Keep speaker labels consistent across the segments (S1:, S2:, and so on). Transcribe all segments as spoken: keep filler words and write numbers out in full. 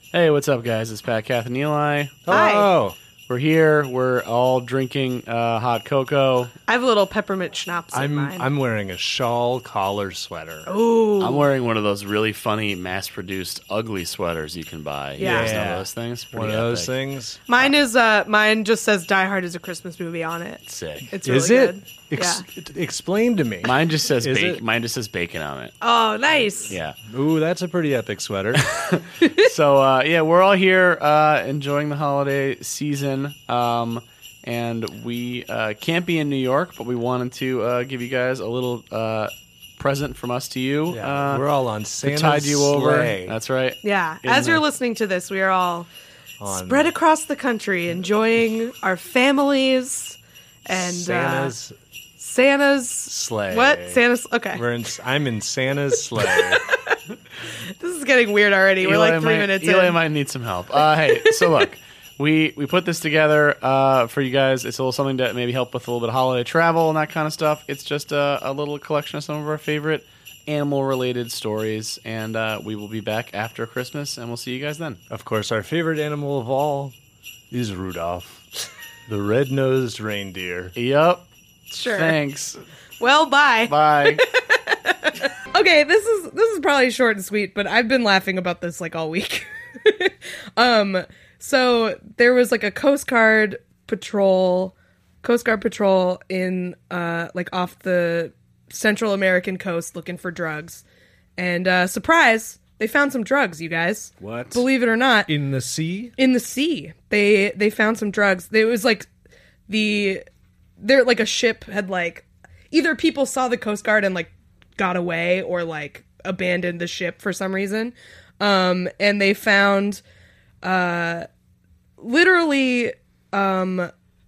S1: Hey, what's up, guys? It's Pat, Kath, and Eli.
S2: Hi.
S3: Oh,
S1: We're here. We're all drinking uh, hot cocoa.
S2: I have a little peppermint schnapps in
S3: I'm
S2: mine.
S3: I'm wearing a shawl collar sweater.
S2: Ooh.
S1: I'm wearing one of those really funny, mass-produced, ugly sweaters you can buy. You
S2: Yeah.
S1: guys know
S3: Yeah.
S1: those things?
S3: One
S1: Pretty
S3: of those
S1: epic.
S3: things.
S2: Mine is uh mine just says Die Hard is a Christmas movie on it.
S1: Sick.
S2: It's really
S3: Is it?
S2: good.
S3: Ex-
S2: Yeah.
S3: Explain to me.
S1: Mine just says
S3: Is
S1: bacon.
S3: it?
S1: Mine just says bacon on it.
S2: Oh, nice.
S1: Yeah.
S3: Ooh, that's a pretty epic sweater.
S1: So uh, yeah, we're all here uh, enjoying the holiday season, um, and we uh, can't be in New York, but we wanted to uh, give you guys a little uh, present from us to you.
S3: Yeah,
S1: uh,
S3: we're all on
S1: to
S3: Santa's
S1: tide you over.
S3: sleigh.
S1: That's right.
S2: Yeah.
S1: In
S2: As
S1: the-
S2: you're listening to this, we are all
S3: On
S2: spread across the country enjoying our families and
S3: Santa's
S2: uh, Santa's
S3: sleigh.
S2: What? Santa's okay.
S3: We're in. I'm in Santa's sleigh.
S2: This is getting weird already. We're
S1: Eli
S2: like three
S1: might,
S2: minutes
S1: Eli
S2: in.
S1: might need some help. Uh, hey, so look, we we put this together uh, for you guys. It's a little something to maybe help with a little bit of holiday travel and that kind of stuff. It's just a, a little collection of some of our favorite animal-related stories, and uh, we will be back after Christmas, and we'll see you guys then.
S3: Of course, our favorite animal of all is Rudolph, the red-nosed reindeer.
S1: Yep.
S2: Sure.
S1: Thanks.
S2: Well, bye.
S1: Bye.
S2: Okay, this is this is probably short and sweet, but I've been laughing about this like all week. um, so there was like a Coast Guard patrol, Coast Guard patrol in uh like off the Central American coast looking for drugs, and uh, surprise, they found some drugs. You guys,
S1: What?
S2: believe it or not,
S3: In the sea?
S2: in the sea, they they found some drugs. It was like the they're like a ship had like either people saw the Coast Guard and like got away or like abandoned the ship for some reason, um and they found uh literally um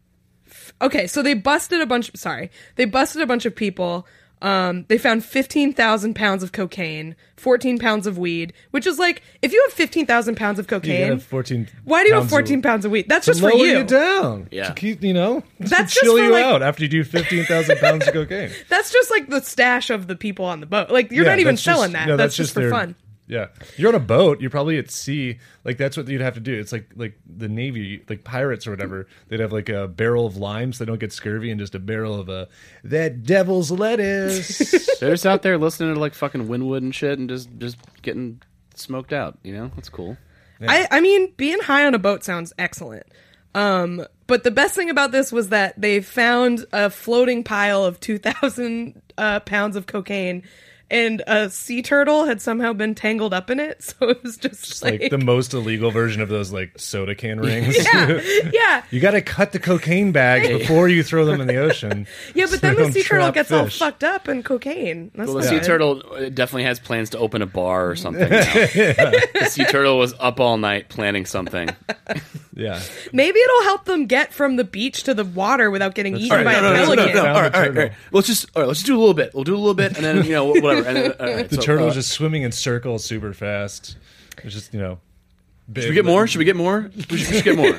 S2: f- okay so they busted a bunch sorry they busted a bunch of people. Um, they found fifteen thousand pounds of cocaine, fourteen pounds of weed, which is like, if you have fifteen thousand pounds of
S4: You
S2: cocaine,
S4: have fourteen.
S2: why do you have
S4: pounds
S2: fourteen
S4: of,
S2: pounds of weed? That's
S4: to
S2: just for
S4: lower
S2: you.
S4: you down.
S1: Yeah.
S4: To keep, you know,
S2: That's
S4: to
S2: just
S4: chill
S2: for,
S4: you
S2: like-
S4: out after you do fifteen thousand pounds of cocaine.
S2: That's just like the stash of the people on the boat. Like, you're
S4: Yeah,
S2: not even
S4: that's just-
S2: selling that.
S4: no,
S2: that's, just, for
S4: their-
S2: fun.
S4: Yeah, you're on a boat. You're probably at sea. Like that's what you'd have to do. It's like like the Navy, like pirates or whatever. They'd have like a barrel of lime so they don't get scurvy, and just a barrel of uh, that devil's lettuce.
S1: They're just out there listening to like fucking Winwood and shit, and just just getting smoked out. You know, that's cool.
S2: I, I mean, being high on a boat sounds excellent. Um, but the best thing about this was that they found a floating pile of two thousand uh, pounds of cocaine, and a sea turtle had somehow been tangled up in it. So it was just,
S4: It's
S2: like,
S4: like the most illegal version of those like soda can rings.
S2: yeah, yeah,
S4: You got to cut the cocaine bags before you throw them in the ocean.
S2: yeah. But
S4: so
S2: then
S4: they
S2: the
S4: don't
S2: sea turtle
S4: trap
S2: gets all
S4: fish.
S2: fucked up in cocaine. That's
S1: Well, the
S2: not
S1: sea
S2: good.
S1: turtle uh, definitely has plans to open a bar or something now. The sea turtle was up all night planning something.
S4: Yeah.
S2: Maybe it'll help them get from the beach to the water without getting eaten
S4: right.
S2: by
S4: No,
S2: a
S4: no, no, no,
S2: pelican.
S4: no, no.
S1: All right, all right, all
S4: turtle.
S1: right. Let's just all right. Let's just do a little bit. We'll do a little bit, and then you know whatever. And then, all right,
S4: The
S1: so,
S4: turtle's
S1: uh,
S4: just swimming in circles super fast. It's just, you know. Big,
S1: Should we get more? Should we get more? We should, we should get more.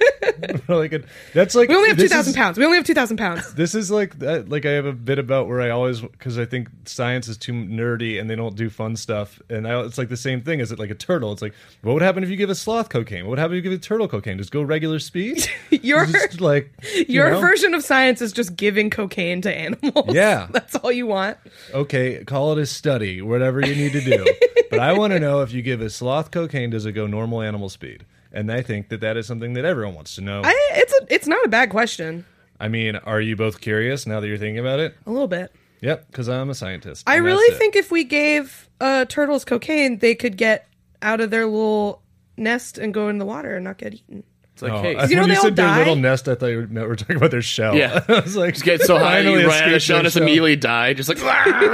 S4: really good. That's like
S2: We only have two
S4: this
S2: thousand
S4: is-
S2: pounds. We only have two thousand pounds.
S4: This is like that, like I have a bit about where I always, because I think science is too nerdy and they don't do fun stuff, and I, it's like the same thing. Is it like a turtle? It's like, what would happen if you give a sloth cocaine? What would happen if you give a turtle cocaine? Just go regular speed?
S2: Your
S4: Just like you
S2: your
S4: know?
S2: version of science is just giving cocaine to animals.
S4: Yeah.
S2: That's all you want.
S4: Okay, call it a study, whatever you need to do. But I want to know, if you give a sloth cocaine, does it go normal animal speed? And I think that that is something that everyone wants to know.
S2: I it's a it's not a bad question.
S4: I mean, are you both curious now that you're thinking about it?
S2: A little bit.
S4: Yep, because I'm a scientist.
S2: I
S4: and
S2: really
S4: that's it.
S2: think if we gave uh, turtles cocaine, they could get out of their little nest and go in the water and not get eaten.
S1: It's like,
S4: Oh,
S1: hey,
S4: I-
S2: you know
S4: when
S2: they
S4: you
S2: all
S4: said their
S2: die?
S4: little nest, I thought you were, were talking about their shell.
S1: Yeah.
S4: I was like,
S1: just get so high,
S4: finally
S1: you run out of
S4: escaped
S1: shell, and
S4: their
S1: just immediately die. Just like,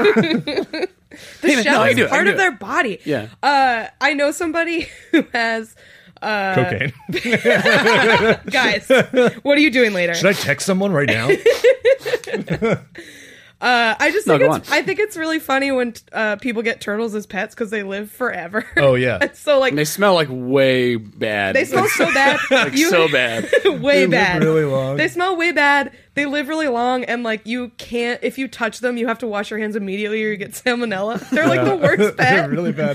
S2: The
S1: Hey, man,
S2: shell
S1: no, I
S2: is
S1: can do it, I
S2: part
S1: can
S2: of
S1: do
S2: their body.
S1: Yeah.
S2: Uh, I know somebody who has uh,
S4: cocaine.
S2: guys. What are you doing later?
S4: Should I text someone right now?
S2: Uh, I just
S1: No,
S2: think
S1: go
S2: it's,
S1: on.
S2: I think it's really funny when uh, people get turtles as pets because they live forever.
S4: Oh, yeah.
S2: so like
S1: and they smell like way bad.
S2: they smell so bad,
S1: like
S2: You-
S1: so bad.
S2: way
S4: They live
S2: bad.
S4: really long.
S2: They smell way bad. They live really long, and like you can't if you touch them, you have to wash your hands immediately or you get salmonella. They're like the worst
S4: They're
S2: pet.
S4: really bad.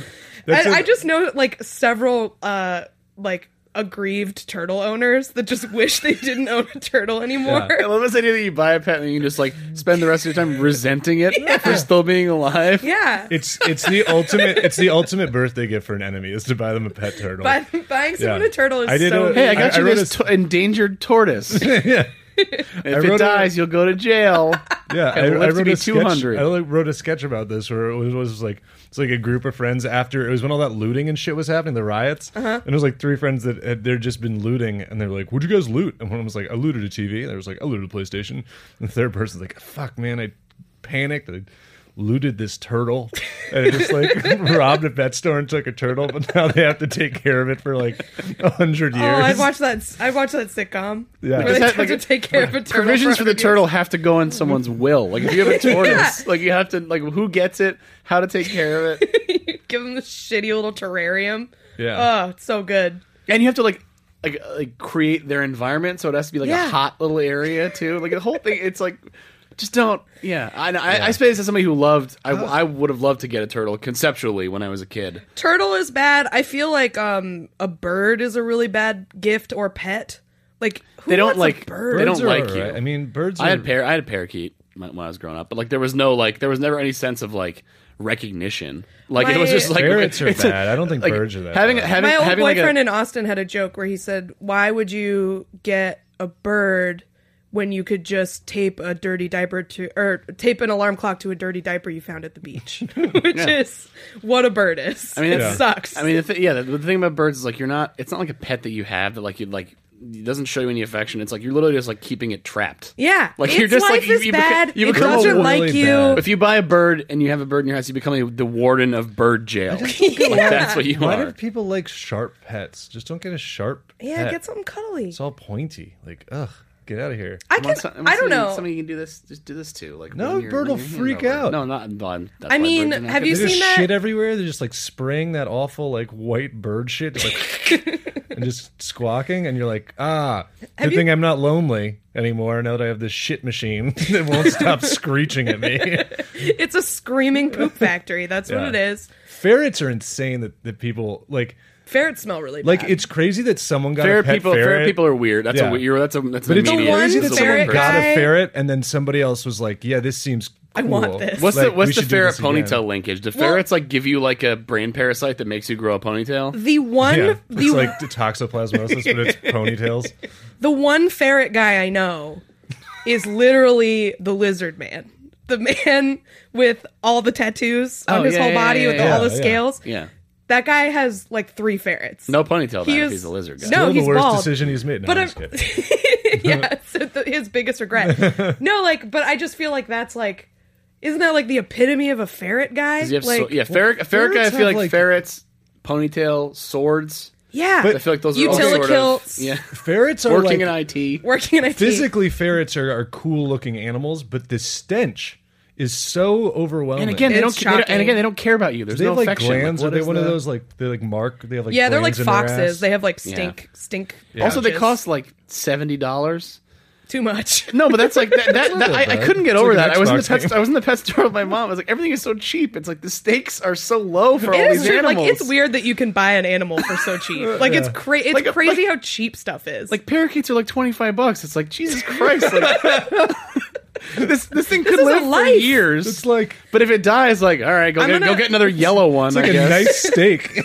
S4: That's
S2: I,
S4: a-
S2: I just know like several uh like aggrieved turtle owners that just wish they didn't own a turtle anymore.
S1: I love this idea that you buy a pet and you can just like spend the rest of your time resenting it for still being alive.
S2: Yeah.
S4: It's it's the ultimate it's the ultimate birthday gift for an enemy is to buy them a pet turtle.
S2: Buy, buying someone
S4: Yeah.
S2: a turtle is
S4: I did
S2: so
S4: a-
S1: Hey, I
S2: mean.
S1: got
S4: I-
S1: you
S4: I wrote
S1: this
S4: a-
S1: to- endangered tortoise.
S4: yeah.
S1: If
S4: I
S1: it
S4: wrote a-
S1: dies, you'll go to jail.
S4: Yeah, I,
S1: Gotta
S4: I
S1: live to
S4: wrote
S1: be
S4: a sketch.
S1: two hundred.
S4: I like, wrote a sketch about this where it was, was like it's like a group of friends after it was when all that looting and shit was happening, the riots,
S2: Uh-huh.
S4: and it was like three friends that had they'd just been looting, and they were like, "What'd you guys loot?" And one was like, "I looted a T V." And there was like, "I looted a PlayStation." And the third person's like, "Fuck, man, I panicked. I looted this turtle and I just like robbed a pet store and took a turtle, but now they have to take care of it for like a hundred
S2: Oh,
S4: years."
S2: I'd watch that. I'd watch that sitcom.
S4: Yeah.
S2: where they
S1: That-
S2: have
S1: like,
S2: to take care of a turtle.
S1: Provisions for the
S2: years.
S1: turtle have to go in someone's will. Like if you have a tortoise, like you have to like who gets it, how to take care of it,
S2: Give them the shitty little terrarium.
S4: Yeah.
S2: Oh, it's so good.
S1: and you have to like like like create their environment. So it has to be like
S2: Yeah.
S1: a hot little area too. Like the whole thing, it's like. Just don't, yeah. I, I, I say this as somebody who loved. I, I would have loved to get a turtle conceptually when I was a kid.
S2: Turtle is bad. I feel like um a bird is a really bad gift or pet. Like who
S1: They don't
S2: wants a
S1: like-
S2: bird.
S1: they don't
S4: Birds are
S1: like
S4: alright.
S1: you.
S4: I mean, birds. Are,
S1: I had par- I had a parakeet when I was growing up, but like there was no like there was never any sense of like recognition. Like it was
S2: My-
S1: just like
S4: Ferrets are
S1: it's a-
S4: bad. I don't think
S1: like,
S4: birds are that
S1: having
S4: bad.
S1: having
S2: My old
S1: having like
S2: boyfriend
S1: a,
S2: in Austin had a joke where he said, "Why would you get a bird when you could just tape a dirty diaper to or tape an alarm clock to a dirty diaper you found at the beach?" Which is what a bird is.
S1: I mean,
S2: it
S1: it's-
S2: sucks.
S1: I mean, the th- yeah, the, the thing about birds is like you're not. It's not like a pet that you have that like you like. It doesn't show you any affection. It's like you're literally just like keeping it trapped.
S2: yeah,
S1: like,
S2: its
S1: you're just, like,
S2: life
S1: you-
S2: is
S1: you beca-
S2: bad.
S1: you
S2: it
S1: become
S2: doesn't
S4: really
S2: like you.
S4: bad.
S1: If you buy a bird and you have a bird in your house, you become a, the warden of bird jail. Like, that's what you
S4: Why
S1: are.
S4: do people like sharp pets? Just don't get a sharp.
S2: Yeah,
S4: pet.
S2: get something cuddly.
S4: It's all pointy. Like, ugh, get out of here.
S2: I
S1: I
S2: can.
S1: want some-
S2: I
S1: want
S2: don't
S1: somebody-
S2: know.
S1: Somebody you can do this. Just do this too. Like
S4: No,
S1: when you're-
S4: bird
S1: when
S4: will
S1: you're
S4: freak
S1: handing over-
S4: out.
S1: No, not. no, that's
S2: I
S1: why
S2: mean,
S1: birds are not
S2: have
S1: good.
S2: you
S4: There's
S2: seen that?
S4: shit everywhere. They're just like spraying that awful like white bird shit, just, like, and just squawking, and you're like, ah, good
S2: you-
S4: thing I'm not lonely anymore now that I have this shit machine that won't stop screeching at me.
S2: It's a screaming poop factory. That's
S4: Yeah.
S2: what it is.
S4: Ferrets are insane that, that people like.
S2: Ferrets smell really bad.
S4: Like it's crazy that someone got
S1: Ferret
S4: a pet
S1: people.
S4: ferret.
S1: Ferret people are weird. That's
S4: Yeah.
S1: a weird. That's a. That's
S4: But
S1: an
S4: it's
S1: immediate.
S2: one
S4: crazy that
S1: it's a
S4: someone
S2: ferret
S1: weird
S4: got
S2: guy-
S4: a ferret and then somebody else was like, "Yeah, this seems.
S2: I
S4: Cool.
S2: want this.
S1: What's
S4: Like,
S1: the
S4: we
S1: what's the
S4: should do
S1: ferret
S4: this again.
S1: ponytail linkage? Do
S2: Well-
S1: ferrets like give you like a brain parasite that makes you grow a ponytail?
S2: the one,
S4: Yeah,
S2: the
S4: it's like toxoplasmosis, but it's ponytails.
S2: the one ferret guy I know is literally the lizard man. The man with all the tattoos on
S1: Oh,
S2: his
S1: yeah,
S2: whole
S1: yeah,
S2: body
S1: yeah,
S2: with
S1: yeah,
S2: all the
S4: yeah.
S2: scales.
S1: Yeah.
S2: That guy has like three ferrets.
S1: No ponytail.
S2: He
S1: Then, if
S2: is-
S1: he's a lizard guy.
S2: No,
S4: Still
S2: he's
S4: the worst
S2: bald.
S4: decision he's made. No,
S2: But
S4: I'm
S2: I'm-
S4: just kidding.
S2: Yeah, it's the, his biggest regret. No, like, but I just feel like that's like, isn't that like the epitome of a ferret guy?
S1: Does he have
S2: like,
S1: so, yeah, ferret. A ferret guy. I
S4: ferrets
S1: feel
S4: have,
S1: like,
S4: like-
S1: ferrets, ponytail, swords.
S2: yeah.
S1: I feel like those are all sort of
S2: Utilikilts.
S1: yeah.
S4: Ferrets are
S1: Working
S4: like
S1: in I T.
S2: Working in a
S4: physically ferrets are, are cool looking animals, but the stench is so overwhelming.
S1: And again, they don't,
S2: It's
S1: they don't.
S2: shocking.
S1: And again, they don't care about you. There's
S4: they
S1: no
S4: have like
S1: affection.
S4: glands.
S1: Like,
S4: Are
S1: what
S4: they
S1: is
S4: one of
S1: the-
S4: those like they like mark? They have like
S2: Yeah, they're like
S4: glands in their
S2: foxes.
S4: ass?
S2: They have like
S1: Yeah.
S2: stink, stink.
S1: Also, they
S2: pouches.
S1: cost like seventy dollars.
S2: too much.
S1: No, but that's like that. that, that
S4: not
S1: I, I
S4: bad.
S1: couldn't get
S4: It's
S1: over
S4: like an
S1: that. I was in the
S4: Xbox
S1: pet.
S4: game.
S1: I was in the pet store with my mom. I was like, everything is so cheap. It's like the stakes are so low for all
S2: It is
S1: these
S2: true.
S1: animals.
S2: Like it's weird that you can buy an animal for so cheap. Like it's cra- It's
S1: Like a-
S2: crazy
S1: like-
S2: how cheap stuff is.
S1: Like parakeets are like twenty five bucks. It's like Jesus Christ. Like, this this thing could
S2: is a
S1: live for
S2: life.
S1: years.
S4: It's like
S1: but if it dies, like all right, go
S2: I'm
S1: get,
S2: gonna-
S1: go get another yellow one.
S4: it's like
S1: I
S4: a
S1: guess.
S4: nice steak.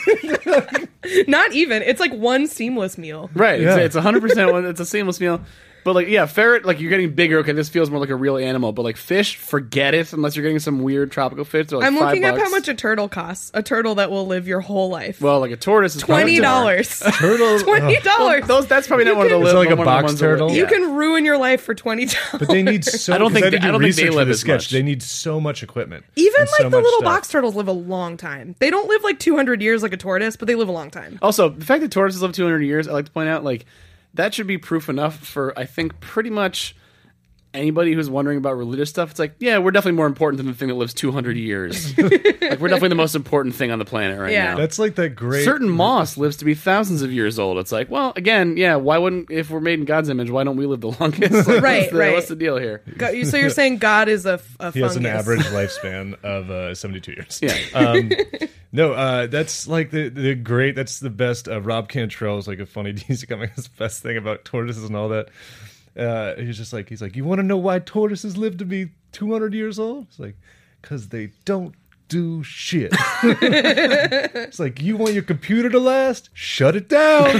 S2: not even. It's like one seamless meal.
S1: Right.
S4: Yeah.
S1: It's, it's one hundred percent one. It's a seamless meal. But like, yeah, ferret, like you're getting bigger. Okay, this feels more like a real animal. But like fish, forget it. Unless you're getting some weird tropical fish. They're like
S2: I'm
S1: five
S2: looking up
S1: bucks.
S2: how much a turtle costs. A turtle that will live your whole life.
S1: Well, like a tortoise is
S2: Twenty
S1: probably more.
S2: dollars.
S4: Turtle.
S2: Twenty
S4: oh,
S2: dollars.
S1: Those that's probably not one of the
S2: can-
S1: live.
S4: Is it like a
S1: one of the
S4: box
S1: ones that live-
S4: turtle?
S1: yeah.
S2: You can ruin your life for twenty dollars.
S4: But they need so.
S1: I don't
S4: 'cause
S1: think
S4: did
S1: they- I
S4: do
S1: don't think they
S4: research for
S1: live
S4: the
S1: as
S4: sketch.
S1: much.
S4: They need so much equipment.
S2: Even
S4: and
S2: like
S4: so
S2: the
S4: much
S2: little
S4: stuff.
S2: box turtles live a long time. They don't live like two hundred years like a tortoise, but they live a long time.
S1: Also, the fact that tortoises live two hundred years, I like to point out, like that should be proof enough for I think pretty much anybody who's wondering about religious stuff, it's like, yeah, we're definitely more important than the thing that lives two hundred years. Like, we're definitely the most important thing on the planet right
S2: Yeah.
S1: now.
S4: That's like that great.
S1: Certain moss lives to be thousands of years old. It's like, well, again, yeah, why wouldn't, if we're made in God's image, why don't we live the longest? Like,
S2: Right,
S1: what's the,
S2: right.
S1: What's the deal here?
S2: Go- So you're saying God is a, f- a
S4: He has an
S2: fungus.
S4: average lifespan of uh, seventy-two years.
S1: Yeah.
S4: Um, no, uh, that's like the the great. That's the best. Uh, Rob Cantrell is like a funny D C comic. His best thing about tortoises and all that. Uh, he's just like he's like, you want to know why tortoises live to be two hundred years old? It's like, because they don't do shit. It's like, you want your computer to last? Shut it down.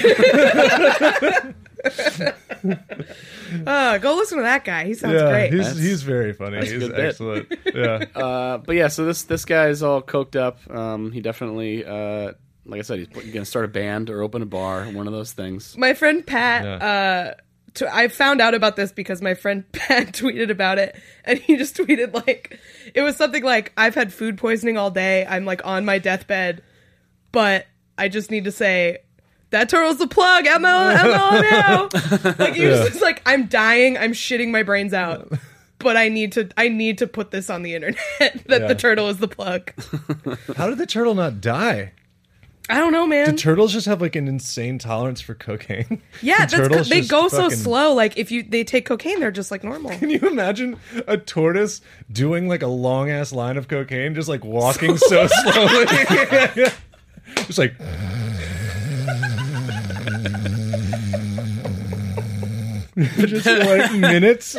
S2: Uh, go listen to that guy. He sounds
S4: yeah,
S2: great.
S4: he's
S1: That's-
S4: he's very funny.
S1: that's a
S4: He's
S1: good bit.
S4: excellent. Yeah.
S1: Uh, but yeah, so this this guy's all coked up. Um, he definitely, uh, like I said, he's going to start a band or open a bar, one of those things.
S2: My friend Pat,
S4: Yeah.
S2: uh, t- I found out about this because my friend Pat tweeted about it, and he just tweeted like, it was something like, I've had food poisoning all day. I'm like on my deathbed, but I just need to say, that turtle's the plug. M L M L now. Like he was
S4: Yeah.
S2: just like, I'm dying. I'm shitting my brains out. But I need to. I need to put this on the internet that
S4: Yeah.
S2: the turtle is the plug.
S4: How did the turtle not die?
S2: I don't know, man.
S4: Do turtles just have like an insane tolerance for cocaine?
S2: Yeah,
S4: Do
S2: that's
S4: turtles
S2: they
S4: just
S2: go so
S4: fucking-
S2: slow. Like if you they take cocaine, they're just like normal.
S4: Can you imagine a tortoise doing like a long ass line of cocaine, just like walking so slowly? Just like. Just for like minutes.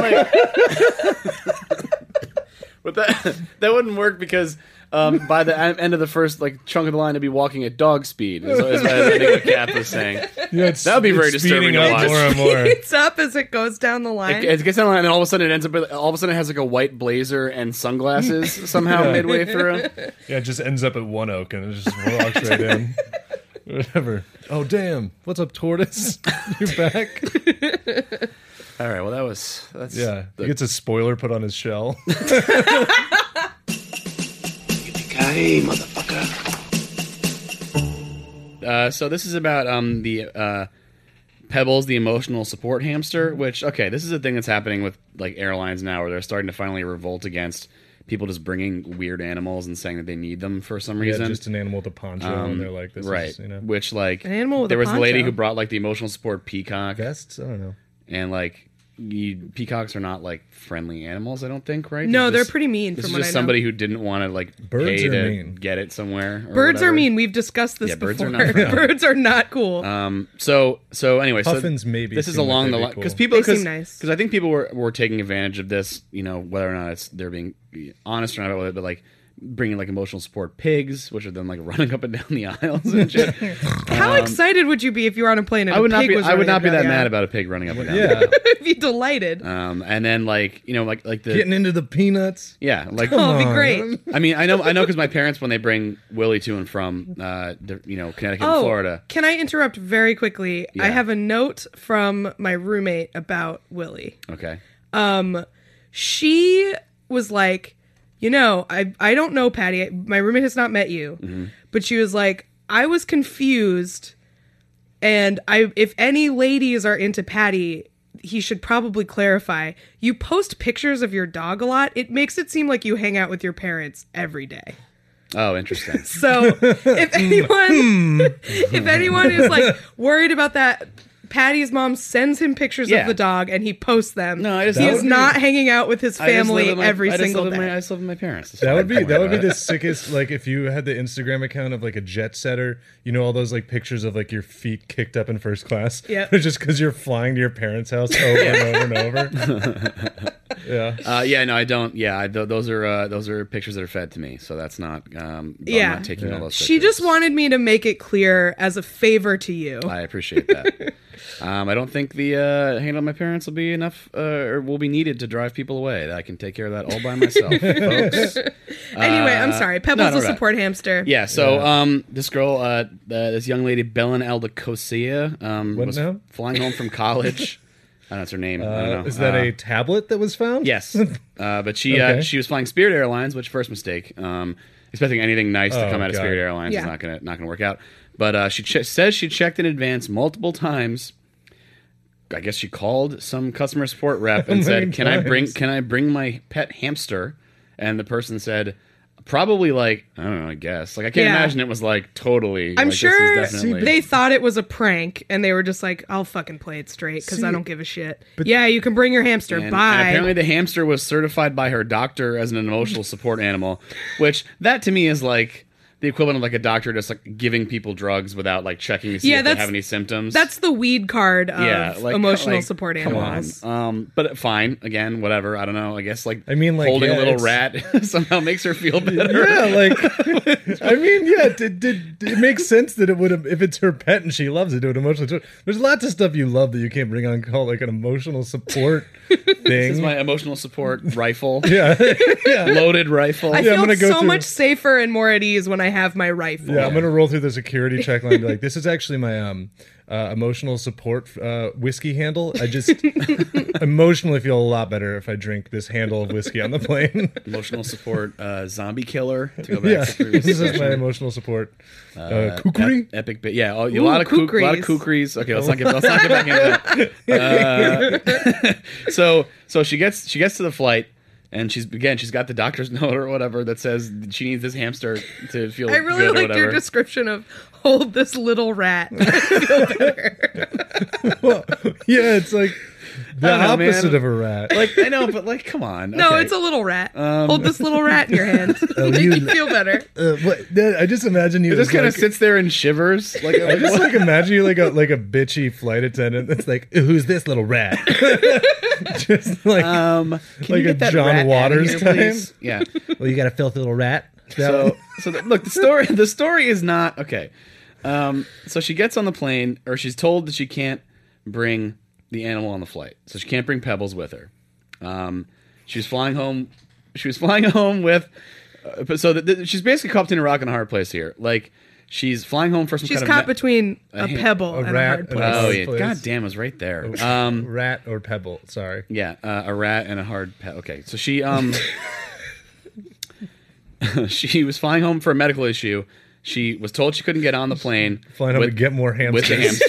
S1: But that that wouldn't work because um, by the en- end of the first like chunk of the line, to be walking at dog speed. Is, is what I think what Cap was saying.
S4: Yeah, it's,
S1: That would be very
S4: it's speeding
S1: disturbing to
S4: up
S1: watch.
S4: more and more.
S2: It's up as it goes down the line.
S1: It, it gets down the line, and all of a sudden it ends up. With, all of a sudden, it has like a white blazer and sunglasses somehow
S4: Yeah.
S1: midway through.
S4: Yeah, it just ends up at one oak and it just walks right in. Whatever. Oh damn! What's up, tortoise? You're back.
S1: All right. Well, that was that's
S4: Yeah,
S1: the-
S4: he gets a spoiler put on his shell.
S1: Yippee-ki-yay, motherfucker. Uh, so this is about um the uh, Pebbles, the emotional support hamster. Which okay, this is a thing that's happening with like airlines now, where they're starting to finally revolt against people just bringing weird animals and saying that they need them for some
S4: Yeah,
S1: reason.
S4: just an animal with a poncho,
S1: Um,
S4: and they're like, "This
S1: right.
S4: is you know
S1: Which like
S2: An animal with
S1: there
S2: a
S1: was a lady
S2: poncho.
S1: who brought like the emotional support peacock,
S4: vests." I don't know.
S1: and like you, peacocks are not like friendly animals. I don't think, right?
S2: No,
S1: This is
S2: they're
S1: just-
S2: pretty mean,
S1: This
S2: from
S1: is
S2: what
S1: just
S2: I know.
S1: somebody who didn't want to like
S4: Birds
S1: pay
S4: are
S1: to
S4: mean.
S1: get it somewhere. or
S2: Birds are
S1: whatever.
S2: mean. We've discussed this
S1: Yeah,
S2: before.
S1: birds are not friendly.
S2: Birds are not cool.
S1: Um. So so anyway, so
S4: Puffins maybe
S1: this is
S4: seem like
S1: along
S4: they'd
S1: the
S4: be
S1: line
S4: cool.
S1: because people
S2: They
S1: because
S2: seem nice.
S1: I think people were were taking advantage of this. You know, whether or not it's they're being honest or not about it, but like bringing like emotional support pigs, which are then like running up and down the aisles and shit.
S2: How excited would you be if you were on a plane and
S1: I would
S2: a
S1: not
S2: pig
S1: be.
S2: was
S1: I would
S2: running
S1: not
S2: up
S1: be
S2: and
S1: that
S2: down the
S1: mad
S2: aisle?
S1: about a pig running up and down.
S4: Yeah,
S2: I'd be delighted.
S1: Um, and then like you know like like the
S4: getting into the peanuts.
S1: yeah like
S2: Oh, it'd be
S4: on.
S2: great.
S1: I mean I know I know because my parents when they bring Willie to and from uh the, you know Connecticut and
S2: Oh,
S1: Florida.
S2: can I interrupt very quickly? I
S1: Yeah.
S2: have a note from my roommate about Willie.
S1: Okay.
S2: She was like, you know, I I don't know Patty. My roommate has not met you,
S1: Mm-hmm.
S2: but she was like, I was confused, and I if any ladies are into Patty, he should probably clarify. You post pictures of your dog a lot. It makes it seem like you hang out with your parents every day.
S1: Oh, interesting.
S2: So if anyone
S1: Hmm.
S2: if anyone is like worried about that, Patty's mom sends him pictures
S1: Yeah.
S2: of the dog and he posts them.
S1: No, I just-
S2: he
S1: That
S2: is
S1: would be-
S2: not hanging out with his
S1: I just
S2: family
S1: live with my-
S2: every
S1: I just
S2: single
S1: live with
S2: day.
S1: my, I just live with my parents. That's
S4: That
S1: fine.
S4: would be
S1: Don't
S4: that
S1: worry
S4: would be
S1: about
S4: the
S1: it.
S4: sickest. Like if you had the Instagram account of like a jet setter, you know all those like pictures of like your feet kicked up in first class.
S2: Yep.
S4: just because you're flying to your parents' house over and over and over. Yeah.
S1: Uh, yeah, no, I don't. Yeah, I, th- those are uh, those are pictures that are fed to me, so that's not. Um, I'm
S2: Yeah.
S1: not taking all those.
S2: She
S1: pictures.
S2: just wanted me to make it clear as a favor to you.
S1: I appreciate that. um, I don't think the uh, hanging out with my parents will be enough, uh, or will be needed to drive people away. I can take care of that all by myself, folks.
S2: Anyway, I'm
S1: Uh,
S2: sorry. Pebbles
S1: no, no,
S2: will
S1: no.
S2: support hamster.
S1: Yeah, so
S4: Yeah.
S1: um, this girl, uh, uh, this young lady, Belen Aldacosia, um,
S4: What
S1: was
S4: now?
S1: flying home from college. I don't know, that's her name. I don't
S4: Uh,
S1: know.
S4: is that
S1: Uh,
S4: a tablet that was found?
S1: Yes, uh, but she uh,
S4: Okay.
S1: she was flying Spirit Airlines, which first mistake. Um, expecting anything nice to
S4: Oh,
S1: come out of
S4: God.
S1: Spirit Airlines
S2: Yeah.
S1: is not gonna not gonna work out. But uh, she che- says she checked in advance multiple times. I guess she called some customer support rep and said, "Can I bring can I bring my pet hamster?" And the person said, "Probably like I don't know. I guess like I can't
S2: Yeah.
S1: imagine it was like totally."
S2: I'm
S1: like,
S2: sure
S1: this is definitely-
S2: they thought it was a prank, and they were just like, "I'll fucking play it straight because I
S4: See,
S2: don't give a shit." Yeah, you can bring your hamster.
S1: And,
S2: Bye.
S1: and apparently the hamster was certified by her doctor as an emotional support animal, which that to me is like the equivalent of like a doctor just like giving people drugs without like checking to see
S2: Yeah,
S1: if they
S2: that's-
S1: have any symptoms.
S2: That's the weed card of
S1: yeah, like,
S2: emotional
S1: like,
S2: support
S1: come
S2: animals.
S1: on. Um, but fine, again, whatever. I don't know. I guess like
S4: I mean, like,
S1: holding
S4: yeah,
S1: a little
S4: it's-
S1: rat somehow makes her feel better.
S4: Yeah, like I mean, yeah, did, did, it makes sense that it would have if it's her pet and she loves it, it would emotionally. There's lots of stuff you love that you can't bring on call like an emotional support
S1: This
S4: thing.
S1: is my emotional support rifle,
S4: yeah, yeah,
S1: loaded rifle.
S2: I
S4: Yeah, I'm
S2: feel
S4: gonna go
S2: so
S4: through-
S2: much safer and more at ease when I have my rifle.
S4: yeah. I'm gonna roll through the security check line and be like, this is actually my um uh, emotional support uh, whiskey handle. I just emotionally feel a lot better if I drink this handle of whiskey on the plane.
S1: Emotional support uh, zombie killer. To go back
S4: yeah,
S1: to previous
S4: this is my
S1: discussion.
S4: emotional support. Uh,
S1: Uh,
S4: kukri.
S1: ep- epic bit. Yeah, a
S2: Ooh,
S1: lot of kook, a lot of
S2: kukris.
S1: kukris. Okay, let's not get let's not get back into that. Uh, so so she gets she gets to the flight and she's again she's got the doctor's note or whatever that says she needs this hamster to feel
S2: I really
S1: good or
S2: like your
S1: whatever.
S2: description of hold this little rat. I feel better.
S4: Well, yeah, it's like the
S1: I don't know,
S4: opposite
S1: man.
S4: of a rat.
S1: Like I know, but like come on.
S2: No,
S1: okay.
S2: it's a little rat.
S1: Um,
S2: hold this little rat in your hand. Make
S4: you-
S2: you feel better.
S4: Uh, what? that- I just imagine you.
S1: It just
S4: as
S1: kind of
S4: like-
S1: sits there and shivers. Like,
S4: I just like imagine you like a like a bitchy flight attendant that's like, who's this little rat? just like,
S1: um, can
S4: like
S1: you
S4: a
S1: get that
S4: John
S1: rat out of
S4: Waters
S1: here,
S4: time?
S1: please? Yeah.
S4: well, you got a filthy little rat.
S1: So, so the, look, the story, the story is not okay. Um, so she gets on the plane, or she's told that she can't bring the animal on the flight, so she can't bring Pebbles with her. Um, she was flying home. She was flying home with. Uh, but so the, the, she's basically caught between a rock and a hard place here. Like she's flying home for some
S2: She's
S1: kind
S2: caught
S1: of. me-
S2: between
S1: a
S2: a
S1: hand-
S2: pebble
S4: a
S2: and a
S4: rat
S2: hard
S4: and a
S2: place.
S1: Oh
S4: hard
S1: yeah!
S4: place.
S1: God damn, it was right there. Um,
S4: rat or pebble. Sorry.
S1: yeah, uh, a rat and a hard. Pe- okay, so she um. she was flying home for a medical issue. She was told she couldn't get on the plane.
S4: Flying home
S1: with-
S4: to get more
S1: with
S4: hamsters.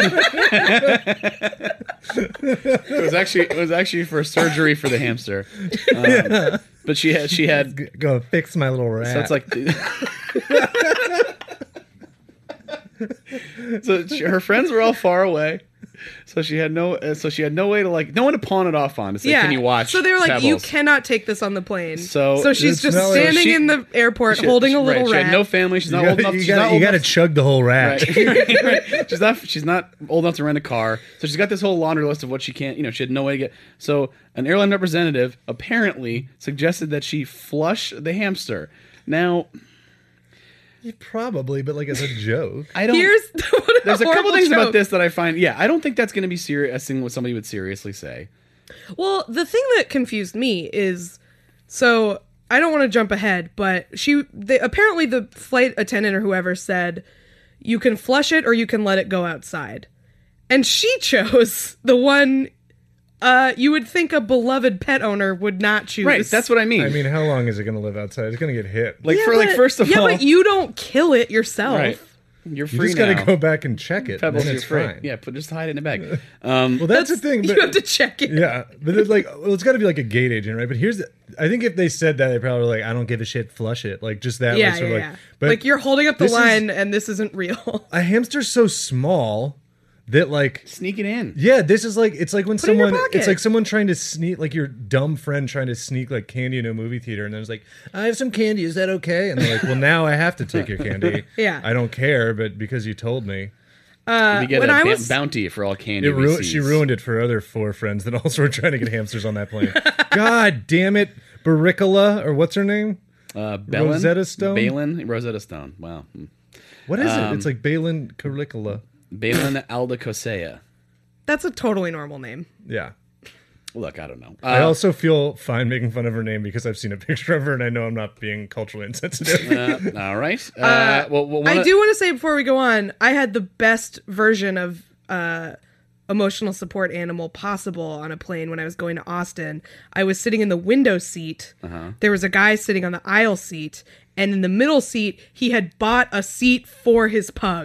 S1: the hamster. it was actually it was actually for surgery for the hamster. Um, but she had she had
S4: Go fix my little rat.
S1: so it's like so she, her friends were all far away. So she had no uh, so she had no way to like no one to pawn it off on to say
S2: Yeah.
S1: can you watch
S2: So they were like, you
S1: Pebbles?
S2: cannot take this on the plane.
S1: So-
S2: so she's
S4: It's
S2: just
S4: not like-
S2: standing
S1: she-
S2: in the airport
S1: She-
S2: holding a
S1: right,
S2: little
S1: she
S2: rat.
S1: had no family. She's not
S4: you
S1: old enough.
S4: gotta, you
S1: she's
S4: gotta,
S1: not
S4: you
S1: old
S4: gotta
S1: enough-
S4: chug the whole rat.
S1: Right, right, right. She's not. She's not old enough to rent a car, so she's got this whole laundry list of what she can't. You know, she had no way to get. So an airline representative apparently suggested that she flush the hamster. Now,
S4: Probably, but like as a joke.
S1: I don't.
S2: Here's what a
S1: there's a couple
S2: horrible
S1: things about
S2: joke.
S1: this that I find. Yeah, I don't think that's going to be serious. A thing what somebody would seriously say.
S2: Well, the thing that confused me is, so I don't want to jump ahead, but she they, apparently the flight attendant or whoever said you can flush it or you can let it go outside, and she chose the one. Uh, you would think a beloved pet owner would not choose.
S1: Right. That's what I mean.
S4: I mean, how long is it gonna live outside? It's gonna get hit.
S1: like
S2: Yeah,
S1: for like
S2: but-
S1: first of
S2: yeah,
S1: all,
S2: but you don't kill it yourself.
S1: right. You're
S4: you
S1: free
S4: just gotta
S1: now.
S4: go back and check it.
S1: Pebbles,
S4: then
S1: you're
S4: it's
S1: free.
S4: fine.
S1: Yeah, put just hide it in a bag. Um,
S4: Well, that's, the thing. But,
S2: you have to check it.
S4: yeah, but it's like, well, it's got to be like a gate agent, right? But here's, the, I think if they said that, they probably were like, I don't give a shit, flush it, like just that.
S2: Yeah,
S4: like, sort
S2: yeah,
S4: of
S2: yeah.
S4: like, but
S2: Like you're holding up the
S4: this is-
S2: line, and this isn't real.
S4: a hamster's so small that like,
S1: sneak it in.
S4: yeah, this is like, it's like when
S2: it in your
S4: someone,
S2: pocket.
S4: it's like someone trying to sneak, like your dumb friend trying to sneak like candy into a movie theater, and then it's like, I have some candy, is that okay? And they're like, well, now I have to take your candy.
S2: Yeah.
S4: I don't care, but because you told me.
S1: we get
S2: when
S1: a
S2: I
S1: ba-
S2: was-
S1: bounty for all candy.
S4: It
S1: we
S4: ru-
S1: seize.
S4: she ruined it for other four friends that also were trying to get hamsters on that plane. God damn it, Baricola, or what's her name?
S1: Uh, Bellin?
S4: Rosetta Stone?
S1: Balin? Rosetta Stone. Wow. Hmm.
S4: What is
S1: Um,
S4: it? It's like Balin Caricola.
S1: Balin Aldacosea.
S2: That's a totally normal name.
S4: Yeah.
S1: Look, I don't know.
S4: I
S1: Uh,
S4: also feel fine making fun of her name because I've seen a picture of her and I know I'm not being culturally insensitive.
S1: uh, all right. Uh, well, well, one
S2: I
S1: of-
S2: do want to say before we go on, I had the best version of uh, emotional support animal possible on a plane when I was going to Austin. I was sitting in the window seat.
S1: Uh-huh.
S2: There was a guy sitting on the aisle seat, and in the middle seat, he had bought a seat for his pug.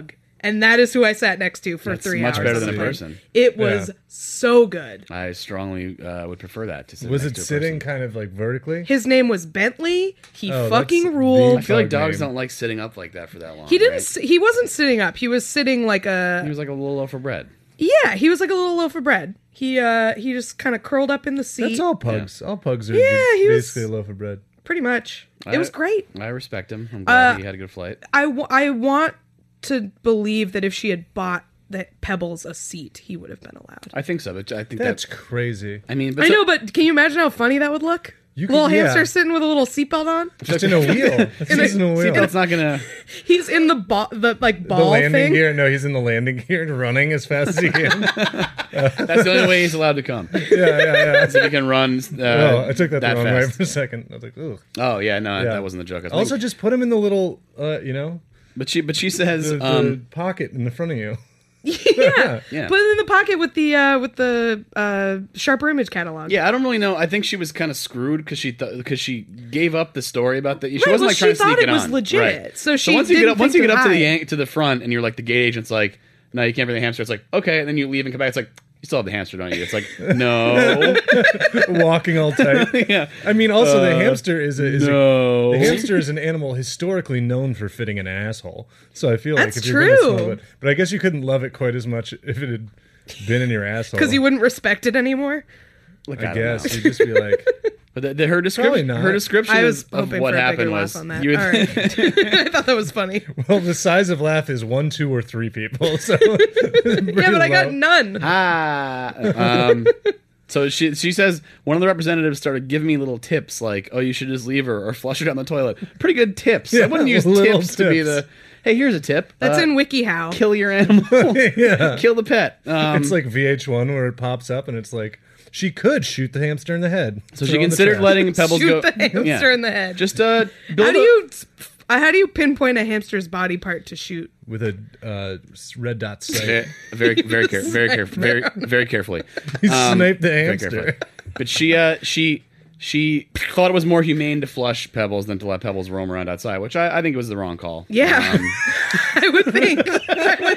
S2: and that is who I sat next to for
S1: That's
S2: three
S1: much
S2: hours.
S1: better
S2: on
S1: than a
S2: the plane.
S1: person.
S2: It was
S4: Yeah.
S2: so good.
S1: I strongly uh, would prefer that. To sit
S4: Was
S1: next
S4: it
S1: to a
S4: sitting
S1: person.
S4: kind of like vertically?
S2: His name was Bentley. He
S4: Oh,
S2: fucking
S4: that's
S2: ruled.
S1: I feel like
S4: Dog
S1: dogs
S4: name.
S1: don't like sitting up like that for that long.
S2: He didn't.
S1: right?
S2: s He wasn't sitting up. He was sitting like a.
S1: He was like a little loaf of bread.
S2: Yeah, he was like a little loaf of bread. He uh he just kind of curled up in the seat.
S4: That's all pugs. All pugs are
S2: Yeah, he was-
S4: basically a loaf of bread.
S2: Pretty much.
S1: I-
S2: It was great.
S1: I respect him. I'm glad
S2: Uh,
S1: he had a good flight.
S2: I, w- I want to believe that if she had bought that Pebbles a seat, he would have been allowed.
S1: I think so, but I think
S4: That's
S1: that's.
S4: crazy.
S1: I mean, but
S2: I
S1: so-
S2: know, but can you imagine how funny that would look?
S4: You
S2: Little
S4: could- yeah.
S2: hamster sitting with a little seatbelt on.
S4: Just in a wheel. It's just in a wheel.
S1: Seatbelt's not gonna.
S2: He's in the ball, the like
S4: The
S2: ball
S4: landing
S2: thing.
S4: gear. No, he's in the landing gear, running as fast as he can.
S1: That's the only way he's allowed to come.
S4: yeah, yeah, yeah.
S1: So he can run. Uh,
S4: Oh, I took that, the wrong way
S1: fast.
S4: for a second. I was like, ugh.
S1: Oh yeah, no,
S4: Yeah.
S1: that wasn't the joke. I was
S4: Also,
S1: making.
S4: just put him in the little, uh, you know,
S1: but she, but she says,
S4: the, the
S1: um,
S4: pocket in the front of you.
S2: yeah.
S1: Yeah.
S2: Put it in the pocket with the uh, with the uh, Sharper Image catalog.
S1: yeah, I don't really know. I think she was kind of screwed because she th- because she gave up the story about the. She
S2: Right,
S1: wasn't
S2: well,
S1: like
S2: she
S1: trying to
S2: thought
S1: sneak
S2: it
S1: it
S2: was
S1: on.
S2: legit,
S1: Right.
S2: so she
S1: once you get
S2: didn't
S1: up, once
S2: think
S1: you get
S2: to
S1: up to the
S2: hide.
S1: an- to the front and you're like the gate agent's like, no, you can't bring the hamster. It's like okay, and then you leave and come back. It's like you still have the hamster, don't you? It's like no,
S4: Walking all tight.
S1: yeah,
S4: I mean, also the
S1: Uh,
S4: hamster is a, is
S1: no.
S4: a the hamster is an animal historically known for fitting an asshole. So I feel like
S2: That's
S4: if you're gonna
S2: true.
S4: smell it, but I guess you couldn't love it quite as much if it had been in your asshole.
S2: Because you wouldn't respect it anymore.
S1: Look,
S4: I
S1: don't
S4: guess
S1: know.
S4: you'd just be like,
S1: But the, the, her description,
S4: not.
S1: her description
S2: I was
S1: of, of
S2: hoping
S1: what
S2: for a bigger
S1: happened
S2: laugh
S1: was
S2: on that.
S1: you would-
S2: All right. I thought that was funny.
S4: well, the size of laugh is one, two, or three people. So
S2: Yeah, but I got none.
S1: ah. Um, so she she says one of the representatives started giving me little tips like, oh, you should just leave her or flush her down the toilet. Pretty good tips. I
S4: Yeah,
S1: wouldn't use
S4: little
S1: tips, to be
S4: tips.
S1: the. Hey, here's a tip.
S2: That's
S1: Uh,
S2: in WikiHow.
S1: kill your animal.
S4: yeah,
S1: Kill the pet. Um,
S4: it's like V H one where it pops up and it's like she could shoot the hamster in the head.
S1: so
S4: Throw
S1: she
S4: in the
S1: considered
S4: trash.
S1: letting Pebbles
S2: Shoot
S1: go.
S2: the hamster
S1: yeah.
S2: in the head.
S1: Just uh, build
S2: how do
S1: a-
S2: you uh, how do you pinpoint a hamster's body part to shoot?
S4: with a uh, red dot sight.
S1: Very, very, very, care- very careful, very, very carefully.
S4: He
S1: Um,
S4: sniped the
S1: very
S4: hamster.
S1: carefully. But she, uh, she, she thought it was more humane to flush Pebbles than to let Pebbles roam around outside, which I, I think was the wrong call.
S2: Yeah.
S1: Um,
S2: I would think. I would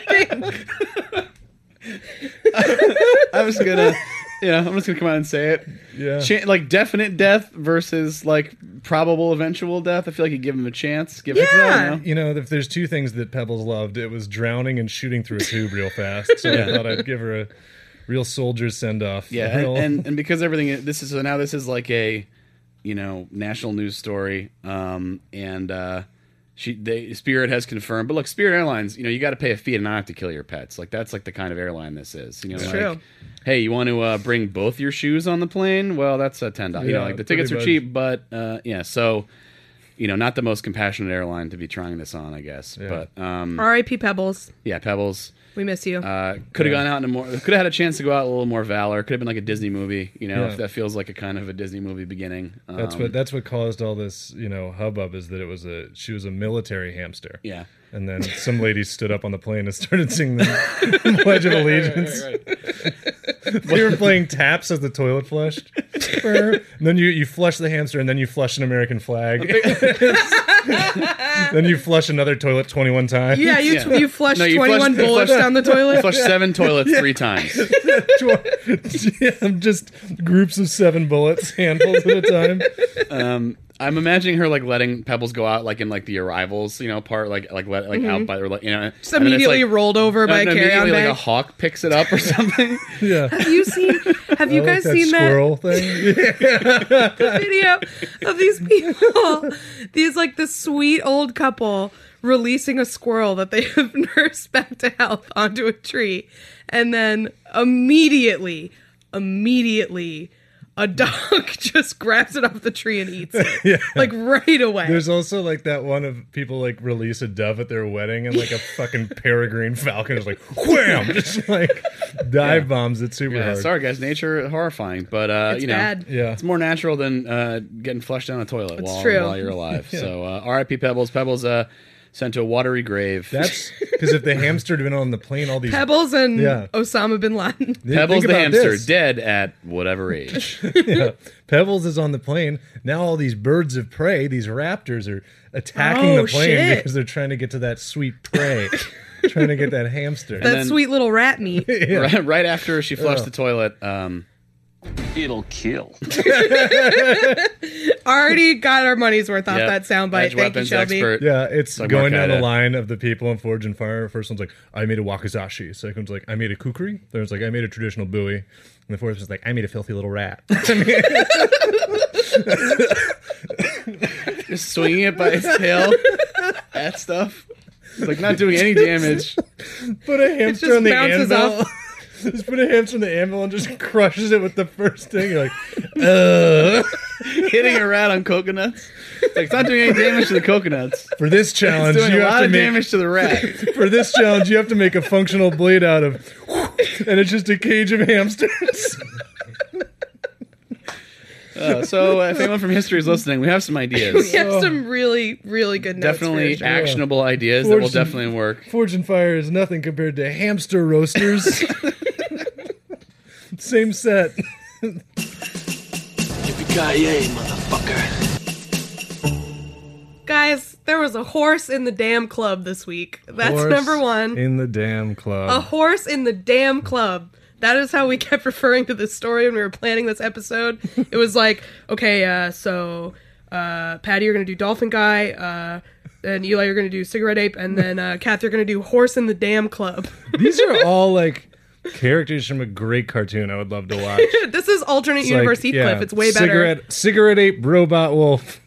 S2: think.
S1: I was gonna, yeah, I'm just gonna come out and say it.
S4: Yeah.
S1: Cha- like definite death versus like probable eventual death. I feel like you give him a chance. Give it,
S2: Yeah.
S1: you know?
S4: You know, if there's two things that Pebbles loved, it was drowning and shooting through a tube real fast. So I thought I'd give her a real soldier send off.
S1: Yeah, and, and and because everything this is so now this is like a you know national news story, um, and uh, she they Spirit has confirmed. But look, Spirit Airlines, you know, you got to pay a fee to not have to kill your pets. Like that's like the kind of airline this is. You know, like,
S2: true.
S1: hey, you want to uh, bring both your shoes on the plane? Well, that's a ten dollars. You know,
S4: Yeah,
S1: like the tickets are
S4: pretty
S1: cheap, but uh, yeah, so. You know, not the most compassionate airline to be trying this on, I guess.
S4: Yeah.
S1: But um,
S2: R I P Pebbles.
S1: yeah, Pebbles.
S2: We miss you.
S1: Uh, could have
S4: Yeah.
S1: gone out in a more. Could have had a chance to go out a little more valor. Could have been like a Disney movie. You know,
S4: Yeah.
S1: if that feels like a kind of a Disney movie beginning. Um,
S4: That's what that's what caused all this, you know, hubbub is that it was a she was a military hamster.
S1: Yeah.
S4: And then some lady stood up on the plane and started singing the Pledge of Allegiance. They were playing taps as the toilet flushed. And then you, you flush the hamster and then you flush an American flag. Then you flush another toilet twenty-one times.
S2: yeah, you
S1: Yeah.
S2: you flushed
S1: No, you
S2: twenty-one
S1: flushed- you
S2: bullets
S1: flushed-
S2: down the toilet.
S1: Flush seven toilets three times.
S4: Yeah, just groups of seven bullets, handfuls at a time.
S1: Um, I'm imagining her like letting Pebbles go out like in like the arrivals, you know, part like like let like out by or like you know,
S2: Just immediately rolled over by
S1: no,
S2: a
S1: no,
S2: carry-on
S1: immediately
S2: bag.
S1: like a hawk picks it up or something.
S4: Yeah.
S2: Have you seen? Have you
S4: I
S2: guys
S4: like that
S2: seen that
S4: squirrel thing?
S2: video of these people? These like the sweet old couple releasing a squirrel that they have nursed back to health onto a tree, and then immediately, immediately, a dog just grabs it off the tree and eats it,
S4: Yeah.
S2: like right away.
S4: There's also like that one of people like release a dove at their wedding and like a fucking peregrine falcon is like wham, just like dive bombs it super
S1: Yeah,
S4: hard.
S1: sorry guys, nature horrifying, but uh,
S2: It's
S1: you know,
S2: bad.
S4: Yeah.
S1: it's more natural than uh, getting flushed down a toilet while,
S2: true.
S1: while you're alive. So uh, R I P Pebbles. Pebbles uh, sent to a watery grave.
S4: That's because if the hamster had been on the plane, all these
S2: Pebbles and
S4: Yeah.
S2: Osama bin Laden.
S1: Pebbles
S4: Think
S1: the
S4: about
S1: hamster
S4: this.
S1: dead at whatever age.
S4: Yeah. Pebbles is on the plane. Now all these birds of prey, these raptors, are attacking
S2: Oh,
S4: the plane
S2: shit.
S4: because they're trying to get to that sweet prey. trying to get that hamster.
S2: that
S1: then-
S2: sweet little rat meat.
S1: right, right after she flushed
S4: Oh.
S1: the toilet, um,
S5: It'll kill.
S2: Already got our money's worth off
S1: yeah,
S2: that soundbite.
S1: Edge
S2: Thank you,
S1: weapons
S2: Shelby.
S1: expert.
S4: Yeah, it's
S1: Like
S4: going
S1: Mark
S4: down the
S1: Ida.
S4: line of the people in Forge and Fire. First one's like, I made a wakizashi. Second one's like, I made a kukri. Third one's like, I made a traditional buoy. And the fourth is like, I made a filthy little rat.
S1: Just swinging it by its tail at stuff. It's like not doing any damage.
S4: Put a hamster
S2: just
S4: on the
S2: bounces
S4: anvil.
S2: off.
S4: Just put a hamster on the anvil and just crushes it with the first thing. You're like, uh.
S1: Hitting a rat on coconuts. Like it's not doing any damage to the coconuts.
S4: For this
S1: It's
S4: challenge,
S1: doing
S4: you
S1: a
S4: have
S1: lot
S4: to
S1: of
S4: make
S1: damage to the rat.
S4: for this challenge you have to make a functional blade out of, and it's just a cage of hamsters.
S1: Uh, so uh, if anyone from history is listening, we have some ideas.
S2: We have some really, really good notes.
S1: Definitely
S2: for sure.
S1: actionable ideas that will
S4: Fortune-
S1: definitely work.
S4: Forge and Fire is nothing compared to hamster roasters. Same set.
S5: Yippee-ki-yay, motherfucker.
S2: Guys, there was a horse in the damn club this week. That's
S4: Horse
S2: number one.
S4: in the damn club.
S2: A horse in the damn club. That is how we kept referring to this story when we were planning this episode. It was like, okay, uh, so uh, Patty, you're going to do Dolphin Guy, uh, and Eli, you're going to do Cigarette Ape, and then uh, Kath, you're going to do Horse in the Damn Club.
S4: These are all like characters from a great cartoon I would love to watch.
S2: This is alternate
S4: It's
S2: universe
S4: like,
S2: Heathcliff.
S4: yeah,
S2: It's way better.
S4: Cigarette, cigarette ape, robot wolf,